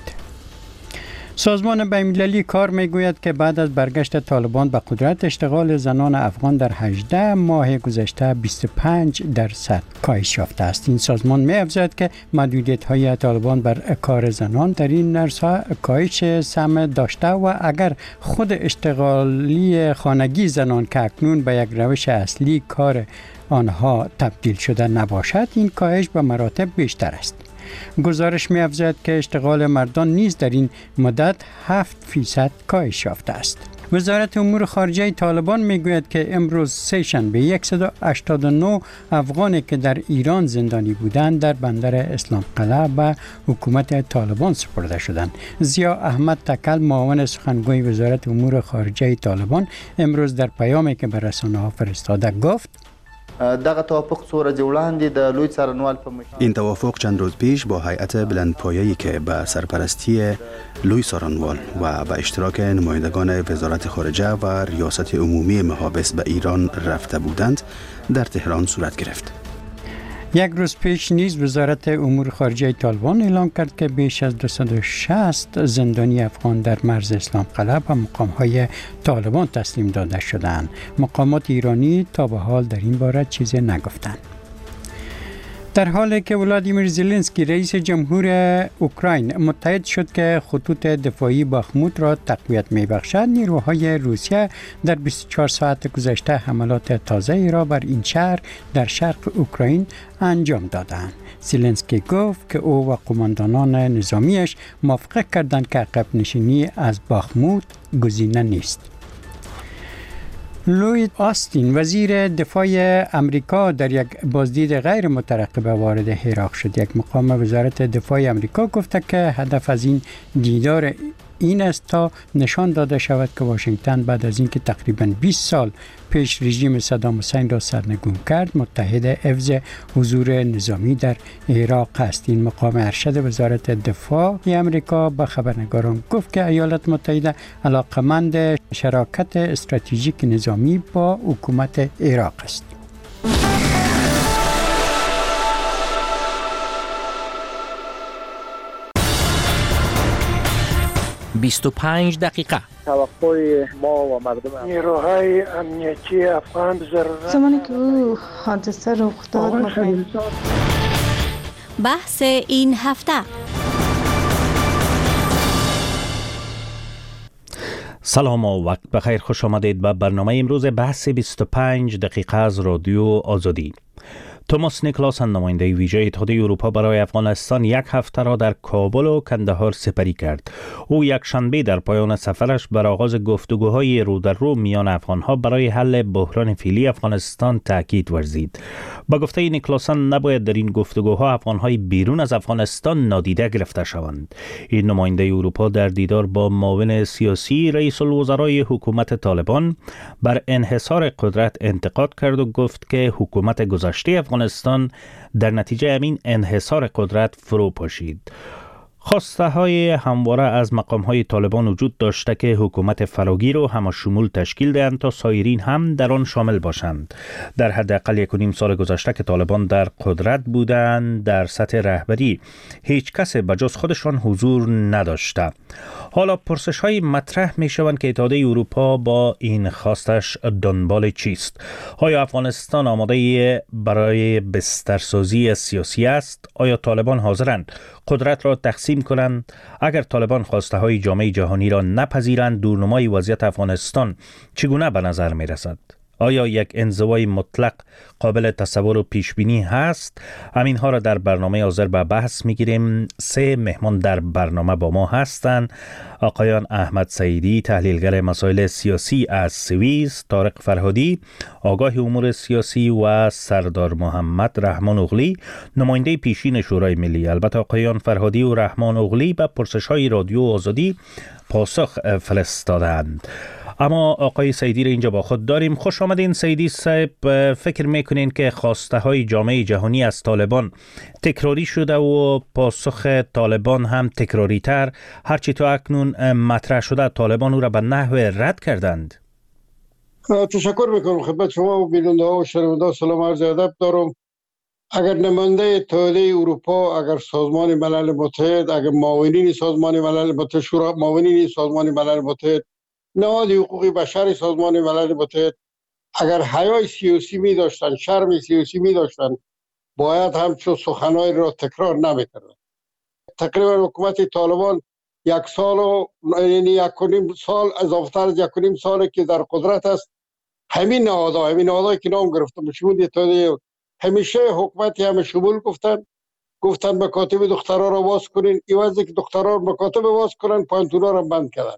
سازمان بین‌المللی کار میگوید که بعد از برگشت طالبان به قدرت، اشتغال زنان افغان در 18 ماه گذشته 25% کاهش یافته است. این سازمان می‌افزاید که محدودیت‌های طالبان بر کار زنان در این عرصه کاهش سهم داشته و اگر خود اشتغالی خانگی زنان که اکنون به یک روش اصلی کار آنها تبدیل شده نباشد، این کاهش به مراتب بیشتر است. گزارش می‌افزاید که اشتغال مردان نیز در این مدت 7% کاهش یافته است. وزارت امور خارجه طالبان میگوید که امروز سه‌شنبه 189 افغانی که در ایران زندانی بودند در بندر اسلام قلعه به حکومت طالبان سپرده شدند. ضیا احمد تکل معاون سخنگوی وزارت امور خارجه طالبان امروز در پیامی که به رسانه‌ها فرستاده گفت دغه توافق څو ورځې وړاندې د لوی څارنوال په مشرۍ این توافق چند روز پیش با هیئت بلندپایه‌ای که به سرپرستی لوی څارنوال و به اشتراک نمایندگان وزارت خارجه و ریاست عمومی محابس به ایران رفته بودند در تهران صورت گرفت. یک روز پیش نیز وزارت امور خارجه طالبان اعلام کرد که بیش از 260 زندانی افغان در مرز اسلام قلعه به مقام‌های طالبان تسلیم داده شدند. مقامات ایرانی تا به حال در این باره چیزی نگفتند. در حالی که ولادیمیر زلنسکی رئیس جمهور اوکراین متحد شد که خطوط دفاعی باخموت را تقویت می‌بخشد، نیروهای روسیه در 24 ساعت گذشته حملات تازه‌ای را بر این شهر در شرق اوکراین انجام دادند. زلنسکی گفت که او و قماندانان نظامیش موافقت کردند که عقب نشینی از باخموت گزینه نیست. لوید آستین وزیر دفاع امریکا در یک بازدید غیر مترقبه وارد عراق شد. یک مقام وزارت دفاع امریکا گفته که هدف از این دیدار این است تا نشان داده شود که واشنگتن بعد از اینکه تقریباً 20 سال پیش رژیم صدام حسین را سرنگون کرد، متحد حفظ حضور نظامی در عراق است. این مقام ارشد وزارت دفاع امریکا به خبرنگاران گفت که ایالات متحده علاقمند شراکت استراتژیک نظامی با حکومت عراق است. 25 دقیقه. توقع ما و مردم نیروهای امنیتی افغان ضرورت زمانی که او حادثه رخ داد بحث این هفته. سلام و وقت بخیر، خوش آمدید به برنامه امروز بحث 25 دقیقه از رادیو آزادی. توماس نیکلاسن نماینده ویژه اتحادیه اروپا برای افغانستان یک هفته را در کابل و کندهار سپری کرد. او یک شنبه در پایان سفرش بر آغاز گفتگوهای رو در رو میان افغانها برای حل بحران فعلی افغانستان تاکید ورزید. با گفته نیکلاسن نباید در این گفتگوها افغانهای بیرون از افغانستان نادیده گرفته شوند. این نماینده اروپا در دیدار با معاون سیاسی رئیس الوزرای حکومت طالبان بر انحصار قدرت انتقاد کرد و گفت که حکومت گذشته افغانستان در نتیجه همین انحصار قدرت فرو پاشید. خواسته های همواره از مقام های طالبان وجود داشته که حکومت فراگیر و همشمول تشکیل دهند تا سایرین هم در آن شامل باشند. در حداقل 1.5 سال گذشته که طالبان در قدرت بودند، در سطح رهبری هیچ کس بجز خودشان حضور نداشته. حالا پرسش های مطرح می شوند که اتحادیه اروپا با این خواستش دنبال چیست؟ آیا افغانستان آماده برای بسترسازی سیاسی است؟ آیا طالبان حاضرند قدرت را تقسیم کنند؟ اگر طالبان خواسته های جامعه جهانی را نپذیرند، دورنمای وضعیت افغانستان چگونه به نظر می رسد؟ آیا یک انزوای مطلق قابل تصور و پیش بینی هست؟ همین ها را در برنامه حاضر به بحث می گیریم. 3 مهمان در برنامه با ما هستند: آقایان احمد سعیدی، تحلیلگر مسائل سیاسی از سوئیس، طارق فرهادی، آگاه امور سیاسی، و سردار محمد رحمان اغلی، نماینده پیشین شورای ملی. البته آقایان فرهادی و رحمان اغلی به پرسش‌های رادیو آزادی پاسخ فرستادند. اما آقای سعیدی را اینجا با خود داریم. خوش آمدین سعیدی صاحب. فکر میکنین که خواسته های جامعه جهانی از طالبان تکراری شده و پاسخ طالبان هم تکراری تر؟ هرچی تا اکنون مطرح شده طالبان او را به نحو رد کردند. تشکر میکنم خدمت شما و بیننده ها و شنونده ها. سلام عرض ادب دارم. اگر نماینده اتحادیه اروپا، اگر سازمان ملل متحد، اگر معاونین سازمان ملل متحد، معاونین سازمان ملل متحد، نهاد حقوق بشر سازمان ملل متحد اگر حیای سیاسی می داشتن، شرم سیاسی می داشتن، باید همچون سخنهای را تکرار نمی کردن. تقریبا حکومت طالبان 1 سال و یعنی 1.5 سال اضافه از 1.5 سال که در قدرت است، همین نهادهایی که نام گرفتم شمول اتحادیه همیشه حکومتی همه شمول گفتن مکاتب دخترها را باز کنین، ایوازی که دخترها مکاتب باز کنن پانتونا را بند کردن.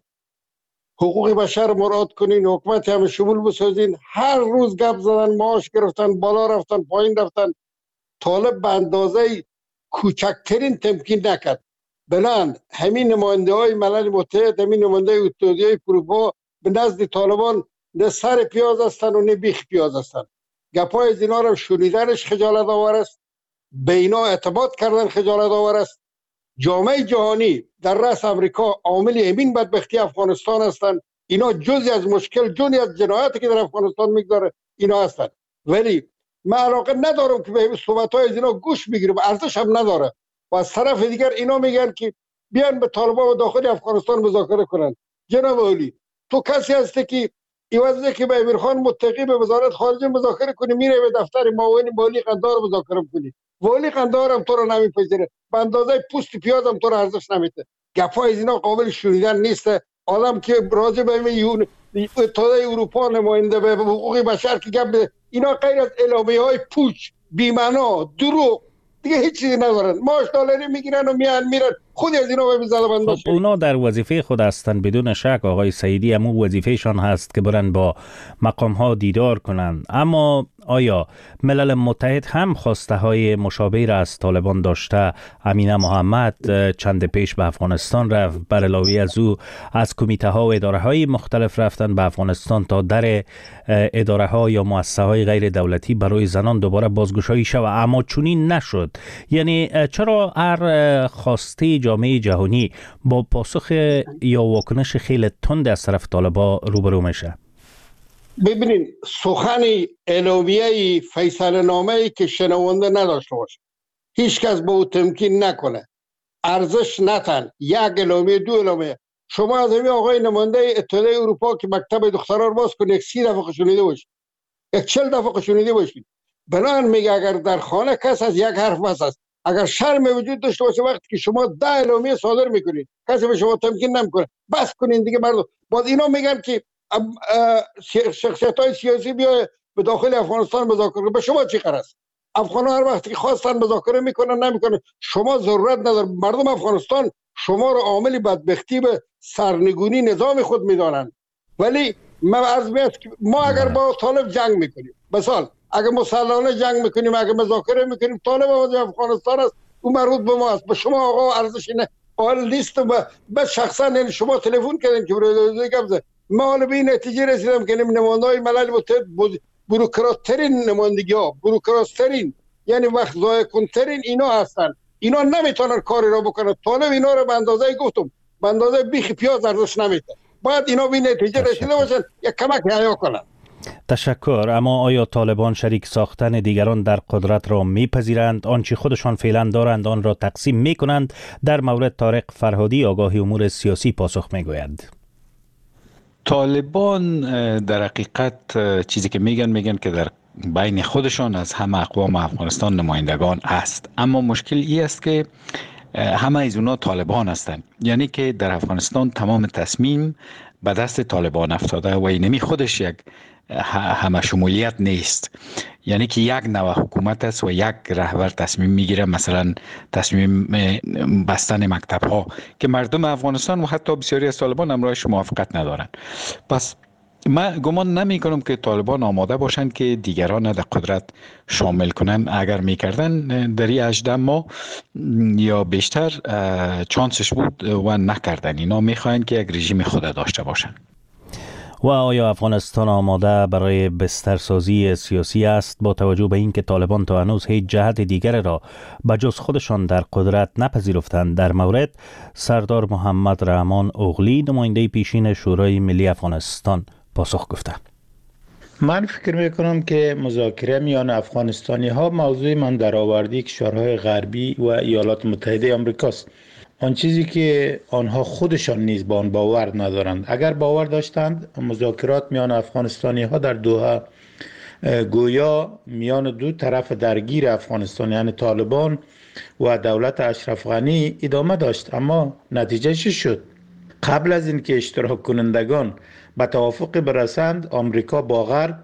حقوق بشر مراد کنین، حکومت همه شمول بسازین. هر روز گپ زدن، معاش گرفتن، بالا رفتن، پایین رفتن. طالب به اندازه کوچکترین تمکین نکرد. بلند همین نماینده های ملل متحد، همین نماینده اتحادیه اروپا به نزد طالبان نه سر پیاز هستن و نه بیخ پیاز هستن. گپای از اینا را شنیدنش خجالت آور است، به اینا اعتماد کردن خجالت آور است. جامعه جهانی در رأس امریکا عامل همین بدبختی افغانستان هستند. اینا جزئی از مشکل، جزئی از جنایاتی که در افغانستان میگذاره اینا هستند. ولی من علاقه ندارم که به صحبت‌های از اینا گوش بگیرم، ارزش هم نداره. و از طرف دیگر اینا میگن که بیان به طالبان و داخل افغانستان مذاکره کنن. جناب عالی، تو کسی هستی که ایوازی که به امیرخان متقی به وزارت خارجه مذاکره کنی، میره به دفتر معاون مالی قندهار مذاکره کنی. والی قندهار هم تو رو نمیپذیره، به اندازه پوست پیاز هم تو رو ارزش نمیده. گپای از اینا قابل شنیدن نیست. آدم که راجع به اتحادیه اروپا نماینده به حقوق بشر که گپ، اینا غیر از اعلامیه‌های پوچ، بی‌معنا، دروغ، دیگه هیچ چیزی ندارن. معاش دلاری میگیرن و میرن. خود از اینا به زدبان باشه. اونا در وظیفه خود هستند بدون شک. آقای سعیدی هم وظیفهشان هست که برن با مقام ها دیدار کنن. اما آیا ملل متحد هم خواسته های مشابه را از طالبان داشته؟ امینه محمد چند پیش به افغانستان رفت، بر علاوه از او از کمیته ها و اداره های مختلف رفتن به افغانستان تا در اداره ها یا مؤسسه های غیر دولتی برای زنان دوباره بازگشایی شود، اما چنین نشد. یعنی چرا هر خواسته جامعه جهانی با پاسخ یا واکنش خیلی تند از طرف طالبان روبرو میشه؟ ببینین، سخن اعلامیه فیصله نامه‌ای که شنونده نداشته باشه، هیچ کس به او تمکین نکنه، ارزش نتن. 1 اعلامیه 2 اعلامیه، شما از همین آقای نماینده اتحادیه اروپا که مکتب دخترها رو باز کنید 30 دفعه شنیده باشید، 40 دفعه شنیده باشید. بنان میگه اگر در خانه کس از یک حرف بس است، اگر شرم وجود داشته باشه وقتی که شما 10 اعلامیه صادر میکنید کسی به شما تمکین نمیکنه، بس کنین دیگه مردم. باز اینا میگن که شخصیت‌های سیاسی بیای به داخل افغانستان مذاکره. به شما چی قرار است؟ افغان هر وقتی که خواستن مذاکره میکنن نمیکنن. شما ضرورت نداره. مردم افغانستان شما رو عامل بدبختی به سرنگونی نظام خود میدانند. ولی ما اگر با طالب جنگ میکنیم، مثلا اگر مسلحانه جنگ میکنیم، اگر مذاکره میکنیم، طالب افغانستان است، اون مربوط به ما است. به شما آقا ارزش اینه قائل نیست. به شخصا شما تلفن کردین که برای گفت ما حالا به این نتیجه رسیدم که نماینده‌های ملل متحد بوروکرات‌ترین نمایندگی ها، بوروکرات‌ترین یعنی وقت ضایع کن‌ترین اینا هستن. اینا نمیتونن کاری را بکنن. طالب اینا رو به اندازه گفتم به اندازه بیخ پیاز ارزش نمیده. باید اینا به نتیجه رسیده باشن یک کمک حیا کنن. تشکر. اما آیا طالبان شریک ساختن دیگران در قدرت را میپذیرند؟ آنچه خودشان فعلا دارند آن را تقسیم میکنند؟ در مورد طارق فرهادی آگاه امور سیاسی پاسخ میگوید. طالبان در حقیقت چیزی که میگن که در بین خودشان از همه اقوام افغانستان نمایندگان است، اما مشکل این است که همه از اونا طالبان هستند. یعنی که در افغانستان تمام تصمیم به دست طالبان افتاده و اینمی خودش یک همه شمولیت نیست. یعنی که یک نوع حکومت است و یک رهبر تصمیم میگیره، مثلا تصمیم بستن مکتب ها که مردم افغانستان و حتی بسیاری از طالبان امرایش موافقت ندارن. پس من گمان نمی کنم که طالبان آماده باشند که دیگران در قدرت شامل کنند. اگر میکردن در این 18 ماه یا بیشتر چانسش بود و نکردن. اینا میخواین که یک رژیم خود داشته باشند. و آیا افغانستان آماده برای بسترسازی سیاسی است با توجه به اینکه طالبان تا هنوز هیچ جهت دیگر را بجز خودشان در قدرت نپذیرفتند؟ در مورد سردار محمد رحمان اوغلی نماینده پیشین شورای ملی افغانستان پاسخ گفته. من فکر میکنم که مذاکره میان افغانستانی ها موضوع من درآوردی کشورهای غربی و ایالات متحده آمریکاست. آن چیزی که آنها خودشان نیز با آن باور ندارند. اگر باور داشتند مذاکرات میان افغانستانی ها در دوحه گویا میان دو طرف درگیر افغانستان یعنی طالبان و دولت اشرف غنی ادامه داشت. اما نتیجه چی شد؟ قبل از اینکه اشتراک کنندگان به توافق برسند، آمریکا با غرب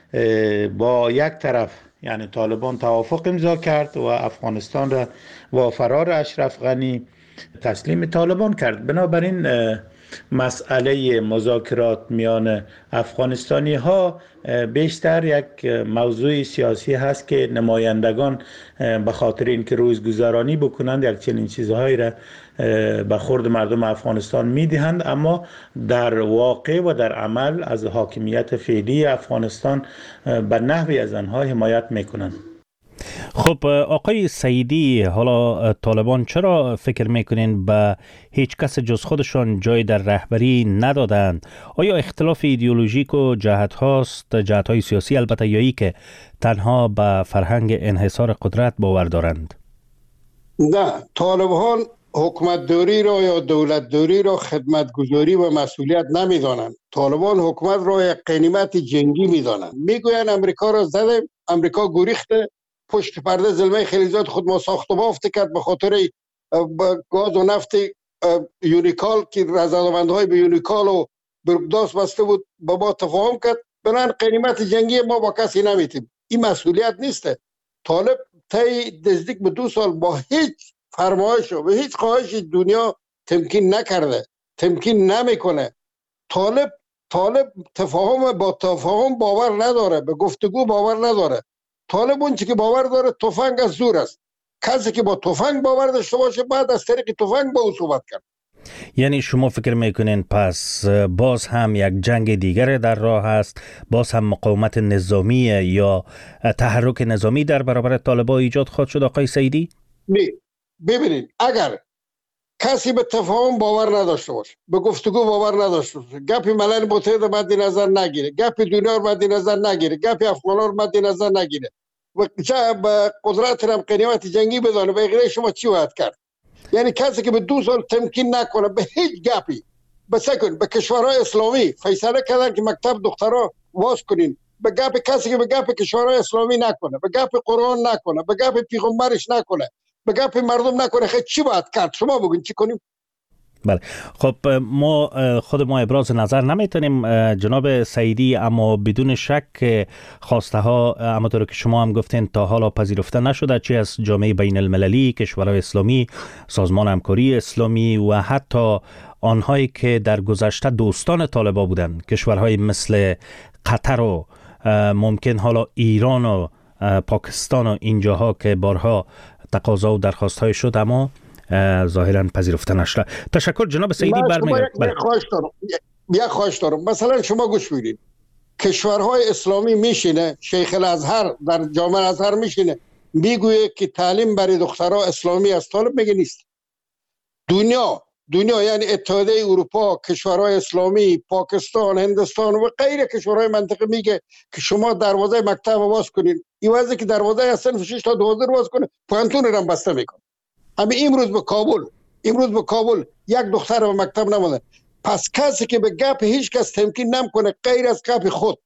با یک طرف یعنی طالبان توافق امضا کرد و افغانستان را با فرار اشرف غنی تسلیم طالبان کرد. بنابراین مسئله مذاکرات میان افغانستانی ها بیشتر یک موضوع سیاسی هست که نمایندگان به خاطر اینکه روزگذرانی بکنند یک چنین چیزهایی را به خورد مردم افغانستان میدهند، اما در واقع و در عمل از حاکمیت فعلی افغانستان به نحوی از آنها حمایت میکنند. خب آقای سعیدی، حالا طالبان چرا فکر میکنین به هیچ کس جز خودشان جای در رهبری ندادند؟ آیا اختلاف ایدئولوژیک و جهت های سیاسی البته یایی که تنها به فرهنگ انحصار قدرت باور دارند؟ نه، طالبان حکومت دوری را یا دولت دوری را خدمتگزاری و مسئولیت نمیدانند. طالبان حکومت را یک قنیمت جنگی میدانند. میگویند امریکا را زدیم، امریکا گریخته، پشت پرده زلمه خیلی زیاد خود ما ساخت و بافت کرد به خاطر گاز و نفت یونیکال که رضامندهای به یونیکال و برگداس بسته بود با ما تفاهم کرد. بنان قنیمت جنگی ما با کسی نمیتیم. این مسئولیت نیسته. طالب طی نزدیک به 2 سال با هیچ فرمایش و به هیچ خواهش دنیا تمکین نکرده، تمکین نمیکنه. طالب تفاهم باور نداره، به گفتگو باور نداره. طالب اون چی که باور داره تفنگ از زور است. کسی که با تفنگ باور داشته باشه بعد از طریق تفنگ با او صحبت کرد. یعنی شما فکر میکنین پس باز هم یک جنگ دیگر در راه است، باز هم مقاومت نظامی یا تحرک نظامی در برابر طالبان ایجاد خواهد شد آقای سعیدی؟ نه، ببینید اگر کسی به تفاهم باور نداشته باشه، به گفتگو باور نداشته باشه، گپ ملل متحد مد نظر نگیره، گپ دنیا رو مد نظر نگیره، گپ افغانان رو مد نظر نگیره و به قدرت هم قنیمت جنگی بدانه، به غیر شما چی باید کرد؟ یعنی کسی که به 2 سال تمکین نکنه به هیچ گپی بسکن، به کشورهای اسلامی فیصله کردن که مکتب دخترها واس کنین، به گپ کسی که به گپ کشورهای اسلامی نکنه، به گپ قرآن نکنه، به گپ پیغمبرش نکنه، به گپ مردم نکنه، خیلی چی باید کرد؟ شما بگین چی کنیم؟ بله خب ما خود ما ابراز نظر نمیتونیم جناب سعیدی، اما بدون شک خواسته ها همونطور که شما هم گفتین تا حالا پذیرفته نشده، چه از جامعه بین المللی، کشورهای اسلامی، سازمان همکاری اسلامی و حتی آنهایی که در گذشته دوستان طالبان بودند، کشورهای مثل قطر و ممکن حالا ایران و پاکستان و اینجاها که بارها تقاضا و درخواست های شد اما ظاهرا پذیرفته نشده. تشکر جناب سعیدی. یک خواهش دارم. مثلا شما گوش بدید، کشورهای اسلامی میشینه، شیخ الازهر در جامعه الازهر میشینه میگویه که تعلیم برای دخترها اسلامی از طالب، میگه نیست. دنیا یعنی اتحادیه اروپا، کشورهای اسلامی، پاکستان، هندوستان و غیره کشورهای منطقه میگه که شما دروازه مکتب باز کنید، این وضعی که دروازه از صنف 6 تا 12 باز کنه پانتون رو بسته میکنه. همین امروز به کابل یک دختر به مکتب نمونده. پس کسی که به گپ هیچ کس تمکین نمیکنه غیر از گپ خود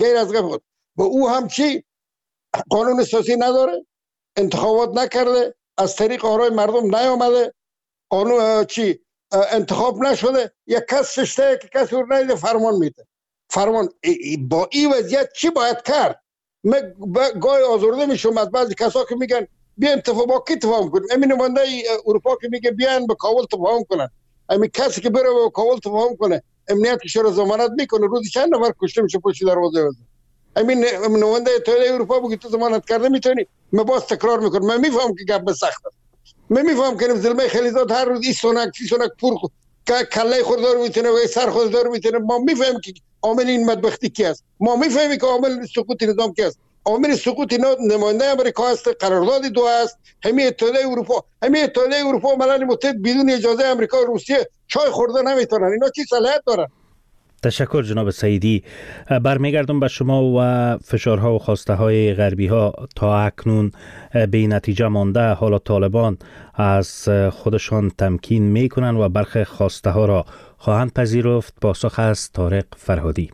و او هم چی قانون اساسی نداره، انتخابات نکرده، از طریق آرای مردم نیامده، قانون چی انتخاب نشده، یک کس ششته که کسی رو نیده فرمان میده. فرمان با این وضعیت چی باید کرد؟ من گاهی آزرده میشم از بعضی کسا که میگن بیاین با کی تفاهم کنیم. امین نماینده اروپا که میگه بیاین به کابل تفاهم کنن، همین کسی که بره به کابل تفاهم کنه امنیتش رو ضمانت میکنه روزی چند نفر کشته میشه پشت دروازه وزن. همین نماینده اتحادیه اروپا بگه تو ضمانت کرده میتونی. من باز تکرار میکنم، من میفهم که گپ سخت است، من میفهم که زلمه خلیزات هر روز این سونک پور کله خوردار میتونه و سر خوردار میتونه. ما میفهمیم که عامل این بدبختی کی است، ما میفهمیم که عامل سقوط نظام کی است. عامل سقوط نماینده امریکا است، قرارداد دو است، همین اتحادیه اروپا ملل متحد بدون اجازه امریکا و روسیه چای خورده نمیتونن. اینا چی صلاحیت دارن؟ تشکر جناب سعیدی. برمیگردم به شما و فشارها و خواسته های غربی ها تا اکنون به نتیجه مانده. حالا طالبان از خودشان تمکین میکنن و برخی خواسته ها را خواهند پذیرفت. پاسخ از طارق فرهادی.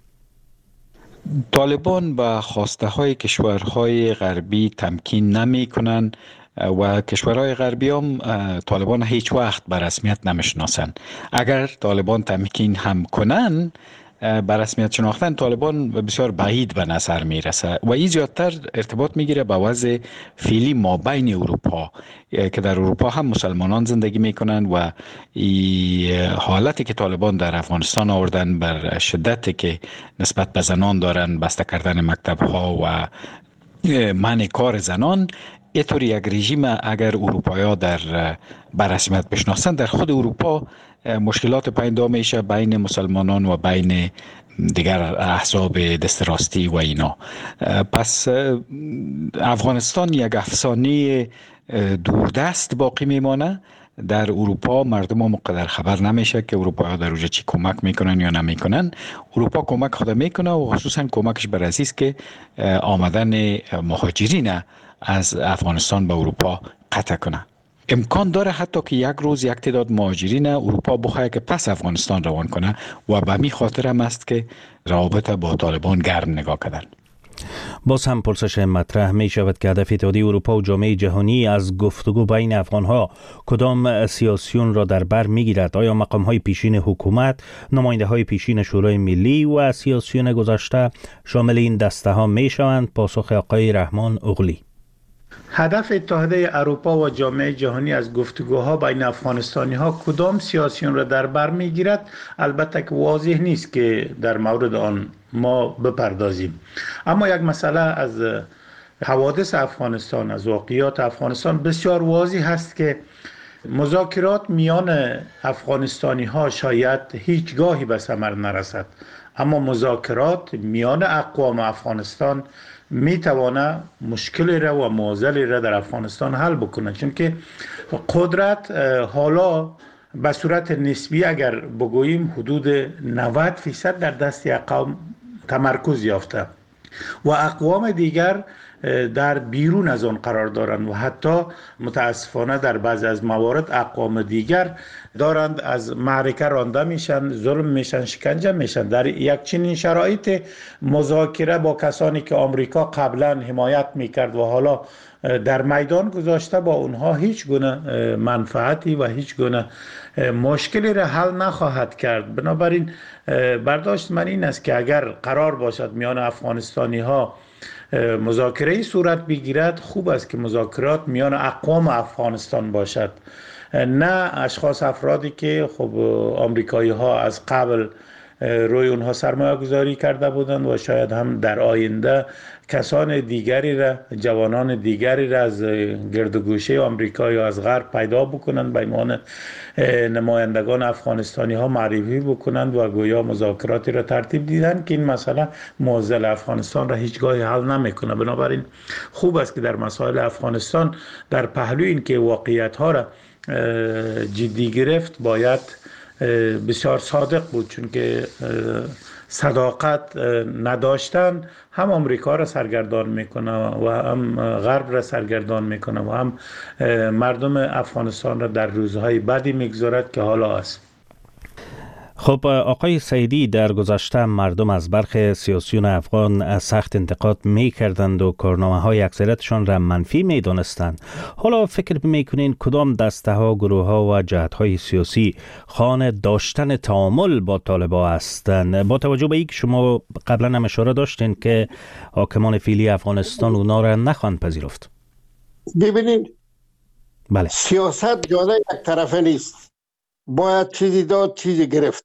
طالبان به خواسته های کشورهای غربی تمکین نمی کنن و کشورهای غربی هم طالبان هیچ وقت به رسمیت نمیشناسن. اگر طالبان تمکین هم کنن، به رسمیت شناختن طالبان بسیار بعید به نظر میرسه و این زیادتر ارتباط میگیره به وضع فعلی ما بین اروپا که در اروپا هم مسلمانان زندگی میکنن و حالتی که طالبان در افغانستان آوردن بر شدتی که نسبت به زنان دارن، بسته کردن مکتب ها و منع کار زنان، اینطور یک رژیم اگر اروپایی در بررسمیت بشناسن، در خود اروپا مشکلات پیدا میشه بین مسلمانان و بین دیگر احزاب دست راستی و اینا. پس افغانستان یک افسانه دوردست باقی میمانه. در اروپا مردم مقدر خبر نمیشه که اروپایی در اونجا چی کمک میکنن یا نمیکنن. اروپا کمک خود میکنه و خصوصا کمکش بر عزیز که آمدن مهاجرین از افغانستان به اروپا قطع کنه. امکان داره حتی که یک روز یک تعداد مهاجرین اروپا بخواه که پس افغانستان روان کنه و به می خاطر هم است که روابط با طالبان گرم نگاه کردن. باز هم پرسش مطرح می شود که هدف اتحادیه اروپا و جامعه جهانی از گفتگو بین افغانها کدام سیاسیون را در بر می گیرد؟ آیا مقام های پیشین حکومت، نماینده های پیشین شورای ملی و سیاسیون گذشته شامل این دسته ها می شوند؟ پاسخ آقای رحمان اغلی. هدف اتحادیه اروپا و جامعه جهانی از گفتگوها بین افغانستانی ها کدام سیاسیون را در بر می گیرد البته که واضح نیست که در مورد آن ما بپردازیم. اما یک مسئله از حوادث افغانستان، از واقعیات افغانستان بسیار واضح هست که مذاکرات میان افغانستانی ها شاید هیچگاهی به ثمر نرسد، اما مذاکرات میان اقوام افغانستان می توانه مشکلی را و معضلی را در افغانستان حل بکنه، چون که قدرت حالا به صورت نسبی اگر بگوییم حدود 90% در دست اقوام تمرکز یافته و اقوام دیگر در بیرون از آن قرار دارند و حتی متاسفانه در بعضی از موارد اقوام دیگر دارند از معرکه رانده میشن، ظلم میشن، شکنجه میشن. در یک چنین شرایط مذاکره با کسانی که آمریکا قبلا حمایت میکرد و حالا در میدان گذاشته، با اونها هیچ گونه منفعتی و هیچ گونه مشکلی را حل نخواهد کرد. بنابراین برداشت من این است که اگر قرار باشد میان افغانستانی ها مذاکره صورت بگیرد، خوب است که مذاکرات میان اقوام افغانستان باشد، نه اشخاص افرادی که خب آمریکایی ها از قبل روی اونها سرمایه گذاری کرده بودند و شاید هم در آینده کسان دیگری را، جوانان دیگری را از گردوگوشه آمریکا یا از غرب پیدا بکنند، به عنوان نمایندگان افغانستانی ها معرفی بکنند و گویا مذاکراتی را ترتیب دیدن که این مسئله معضل افغانستان را هیچگاه حل نمیکنه. بنابراین خوب است که در مسائل افغانستان در پهلو این که واقعیت ها را جدی گرفت باید بسیار صادق بود، چون که صداقت نداشتن هم آمریکا را سرگردان میکنه و هم غرب را سرگردان میکنه و هم مردم افغانستان را در روزهای بدی میگذارد که حالا است. خب آقای سعیدی، در گذشته مردم از برخی سیاسیون افغان سخت انتقاد می کردند و کارنامه های اکثریتشان را منفی می دانستند. حالا فکر می کنین کدام دسته ها، گروه ها و جهت های سیاسی خواهان داشتن تعامل با طالبان هستند، با توجه به اینکه شما قبلا هم اشاره داشتین که حاکمان فعلی افغانستان اونا را نخواهند پذیرفت؟ ببینید، بله، سیاست جاده یک طرفه نیست، باید چیزی داد چیزی گرفت.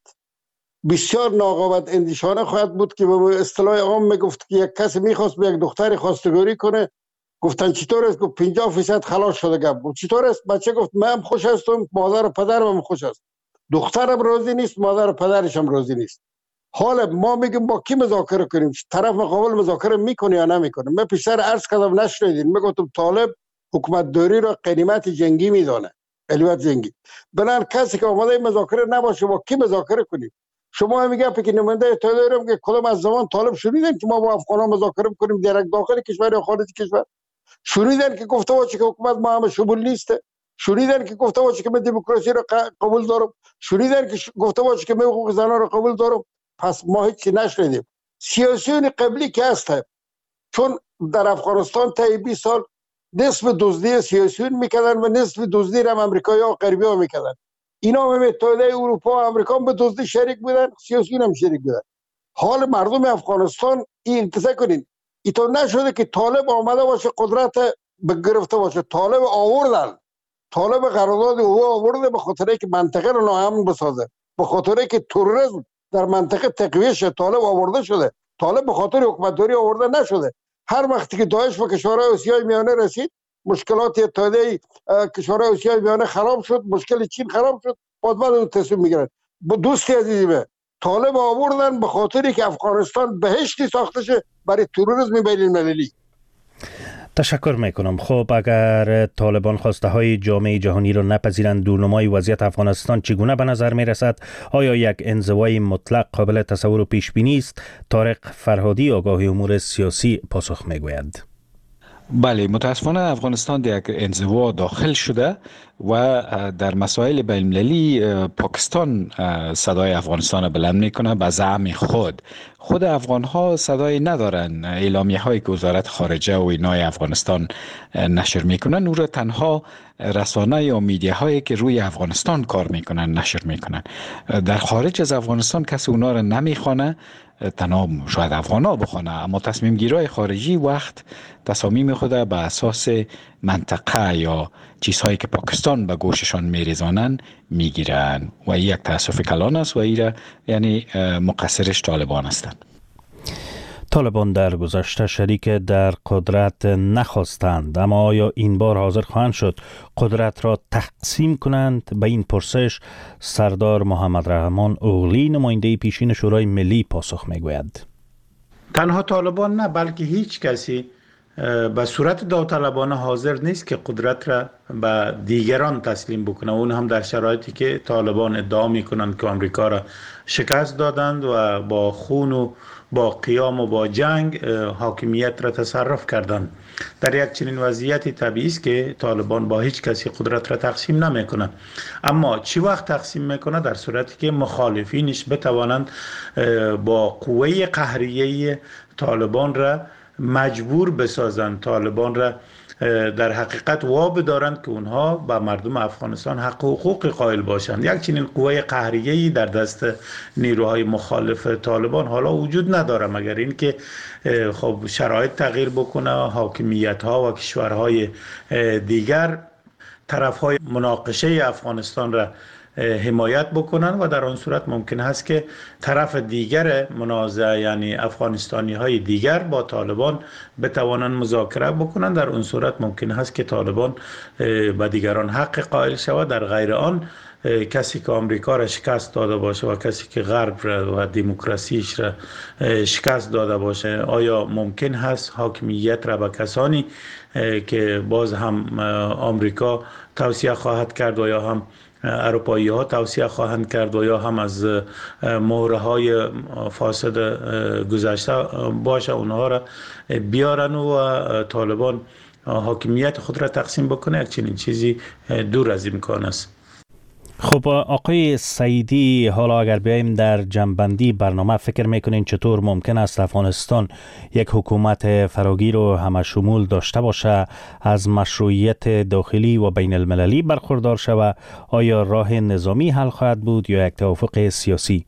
بسیار ناقابت اندیشانه خواهد بود که به اصطلاح عام میگفت که یک کسی میخواست به یک دختر خواستگاری کنه، گفتن چطور است؟ گفت 50% خلاص شده. گفت چطور است؟ بچه گفت من خوش هستم، مادر و پدرم خوش است. دخترم راضی نیست، مادر و پدرش هم راضی نیست. حالا ما میگیم با کی مذاکره کنیم؟ طرف مقابل مذاکره میکنه یا نمیکنه؟ من پیشتر عرض کردم نشنیدین، میگفتم طالب حکومت داری را غنیمت جنگی میدانه، غنیمت جنگی. بنان کسی که آماده مذاکره نباشه با کی مذاکره کنیم؟ شما میگه که نماینده طالب که کدام از زمان طالب شنیدن که ما با افغانان مذاکره کنیم در داخل کشور یا خارج کشور؟ شنیدن که گفته باشه که حکومت ما هم شمول نیسته؟ شنیدن که گفته باشه که من دموکراسی را قبول دارم؟ شنیدن که گفته باشه که من حقوق زنان را قبول دارم؟ پس ما هیچ نشنیدیم. سیاسیون قبلی که هستند، چون در افغانستان تا 20 سال نصف دزدی سیاسیون میکردن و نصف دزدی را امریکایی ها و غربی ها میکردن. اینا هم متحده اروپا و امریکا به دزدی شریک بودن، سیاسیون هم شریک بودن. حال مردم افغانستان این انتظار کنین، ایتو نشده که طالب آمده باشه قدرت بگرفته باشه. طالب آوردن، طالب قرارداد او آورده به خاطر که منطقه رو ناامن بسازه، به خاطر که تروریسم در منطقه تقویه شه. طالب آورده شده، طالب به خاطر حکومتداری آورده نشده. هر وقتی که داعش به کشورهای آسیای میانه رسید، مشکلات اتحادیه کشورهای آسیای میانه خراب شد، مشکل چین خراب شد، بعد تصمیم میگیرن. با دوستی عزیزی طالب آوردن به خاطری که افغانستان بهشتی ساخته شه برای تروریسم بین المللی. تشکر میکنم. خب اگر طالبان خواسته های جامعه جهانی را نپذیرند، دورنمای وضعیت افغانستان چگونه به نظر می رسد؟ آیا یک انزوای مطلق قابل تصور و پیش بینی است؟ طارق فرهادی، آگاه امور سیاسی، پاسخ میگوید. بله، متاسفانه افغانستان در یک انزوا داخل شده و در مسائل بین المللی پاکستان صدای افغانستان را بلند میکنه به زعم خود افغان ها صدای ندارن. اعلامیه های که وزارت خارجه و اینای افغانستان نشر میکنن او را تنها رسانه یا میدیه هایی که روی افغانستان کار میکنن نشر میکنن. در خارج از افغانستان کسی اونا را نمیخوانه، تنها شاید افغان ها بخوانه، اما تصمیم گیرای خارجی وقت تصامیم خود به اساس منطقه یا چیزهایی که پاکستان به گوششان میریزانن میگیرن و یک تاسف کلان است و ایره یعنی مقصرش طالبان هستند. طالبان در گذشته شریک در قدرت نخواستند، اما آیا این بار حاضر خواهند شد قدرت را تقسیم کنند؟ به این پرسش سردار محمد رحمان اوغلی، نماینده پیشین شورای ملی، پاسخ میگوید. تنها طالبان نه، بلکه هیچ کسی به صورت داوطلبانه حاضر نیست که قدرت را به دیگران تسلیم بکنه، اون هم در شرایطی که طالبان ادعا میکنند که آمریکا را شکست دادند و با خون و با قیام و با جنگ حاکمیت را تصرف کردند. در یک چنین وضعیتی طبیعی است که طالبان با هیچ کسی قدرت را تقسیم نمیکنه. اما چی وقت تقسیم میکنه؟ در صورتی که مخالفینش بتوانند با قوه قهریه طالبان را مجبور بسازند، طالبان را در حقیقت واب دارند که اونها به مردم افغانستان حق و حقوق قائل باشند. یک چنین قوه قهریه‌ای در دست نیروهای مخالف طالبان حالا وجود نداره، مگر اینکه خب شرایط تغییر بکنه، حاکمیت ها و کشورهای دیگر طرفهای مناقشه افغانستان را حمایت بکنن و در آن صورت ممکن است که طرف دیگر منازعه یعنی افغانستانی های دیگر با طالبان بتوانند مذاکره بکنن. در آن صورت ممکن است که طالبان به دیگران حق قائل شود. در غیر آن کسی که آمریکا را شکست داده باشه و کسی که غرب را و دموکراسیش را شکست داده باشه، آیا ممکن هست حاکمیت را به کسانی که باز هم آمریکا توصیه خواهد کرد و یا هم اروپایی ها توصیه خواهند کرد و یا هم از مهره های فاسد گذشته باشه اونها را بیارن و طالبان حاکمیت خود را تقسیم بکنه؟ یک چنین چیزی دور از امکان است. خب آقای سعیدی، حالا اگر بیاییم در جنبندی برنامه، فکر میکنین چطور ممکن است افغانستان یک حکومت فراگیر و همه شمول داشته باشه، از مشروعیت داخلی و بین المللی برخوردار شود؟ آیا راه نظامی حل خواهد بود یا یک توافق سیاسی؟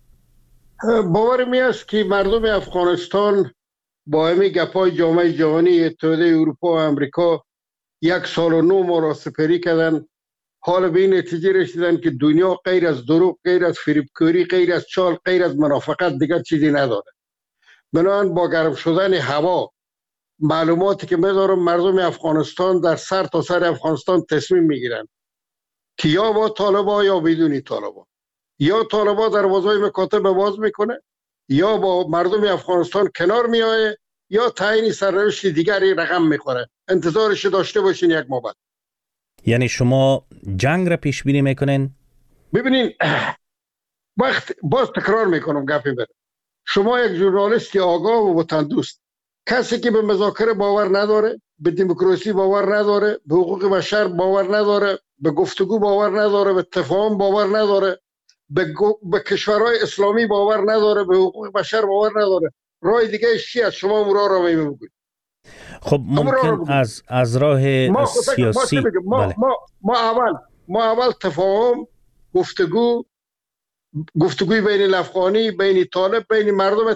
باور می است که مردم افغانستان با همین گپای جامعه جهانی، اتحادیه اروپا و امریکا 1 سال و 9 ماه را سپری کردن، حال به این نتیجه رسیدن که دنیا غیر از دروغ، غیر از فریبکاری، غیر از چال، غیر از منافقت دیگر چیزی نداره. بنابراین با گرم شدن هوا، معلوماتی که می‌دارم، مردم افغانستان در سر تا سر افغانستان تصمیم میگیرن که یا با طالبان یا بدون طالبان. یا طالبان دروازهای مکاتب باز میکنه، یا با مردم افغانستان کنار میایه، یا تعیین سرنوشت دیگری رقم میخوره. انتظارش داشته باشین یک ما بعد. یعنی شما جنگ را پیش بینی میکنین؟ ببینین، وقت باز تکرار میکنم گپی بره. شما یک ژورنالیست آگاه و وطندوست، کسی که به مذاکره باور نداره، به دموکراسی باور نداره، به حقوق بشر باور نداره، به گفتگو باور نداره، به تفاهم باور نداره، به کشورهای اسلامی باور نداره، به حقوق بشر باور نداره، راه دیگه چی از شما مرا را میگوید؟ خب ممکن از راه سیاسی ما اول تفاهم، گفتگوی بین الافغانی، بین طالب، بین مردم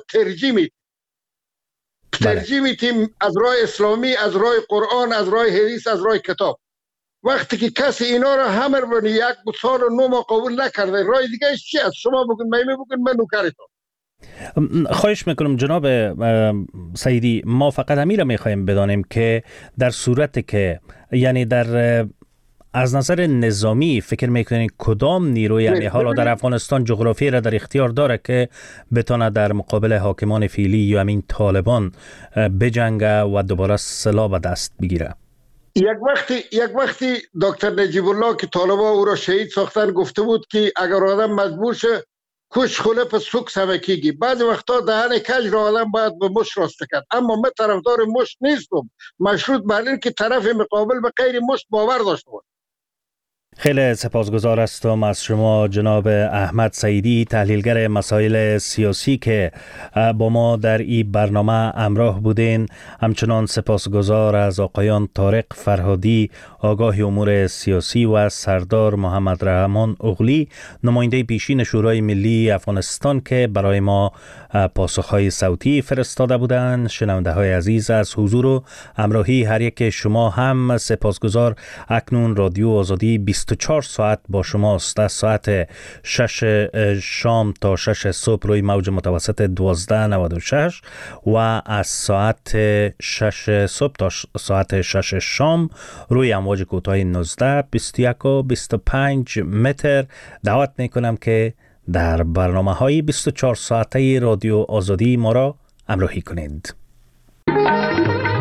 ترجیح میتیم از راه اسلامی، از راه قرآن، از راه حدیث، از راه کتاب. وقتی که کسی اینا را همه رو 1 سال و 9 ماه قبول نکرده، راه دیگه چی است؟ شما بگین، من نوکرتون. خواهش میکنم جناب سعیدی، ما فقط همین را میخوایم بدانیم که در صورت که یعنی در از نظر نظامی فکر میکنید کدام نیروی یعنی حالا در افغانستان جغرافی را در اختیار داره که بتونه در مقابل حاکمان فعلی یا همین طالبان بجنگه و دوباره سلاح به دست بگیره؟ یک وقتی دکتر نجیب الله که طالبان او را شهید ساختن گفته بود که اگر آدم مجبور شه کش خلف سوک سمکیگی، بعضی وقتا دهن کج را آدم باید به مشت راسته کرد. اما من طرفدار مشت نیستم، مشروط بر این که طرف مقابل به غیر مشت باور داشته باشه. خیلی سپاسگزار هستم از شما جناب احمد سعیدی، تحلیلگر مسائل سیاسی که با ما در این برنامه همراه بودین. همچنان سپاسگزار از آقایان طارق فرهادی، آگاه امور سیاسی، و سردار محمد رحمان اغلی، نماینده پیشین شورای ملی افغانستان که برای ما پاسخهای صوتی فرستاده بودند. شنونده های عزیز، از حضور و همراهی هر یک شما هم سپاسگزار. اکنون رادیو آزادی 24 ساعت با شماست، از ساعت 6 شام تا 6 صبح روی موج متوسط 1296 و از ساعت 6 صبح تا ساعت 6 شام روی امواج کوتاه 19 21 و 25 متر. دعوت میکنم که در برنامه های 24 ساعته رادیو آزادی ما را همراهی کنید.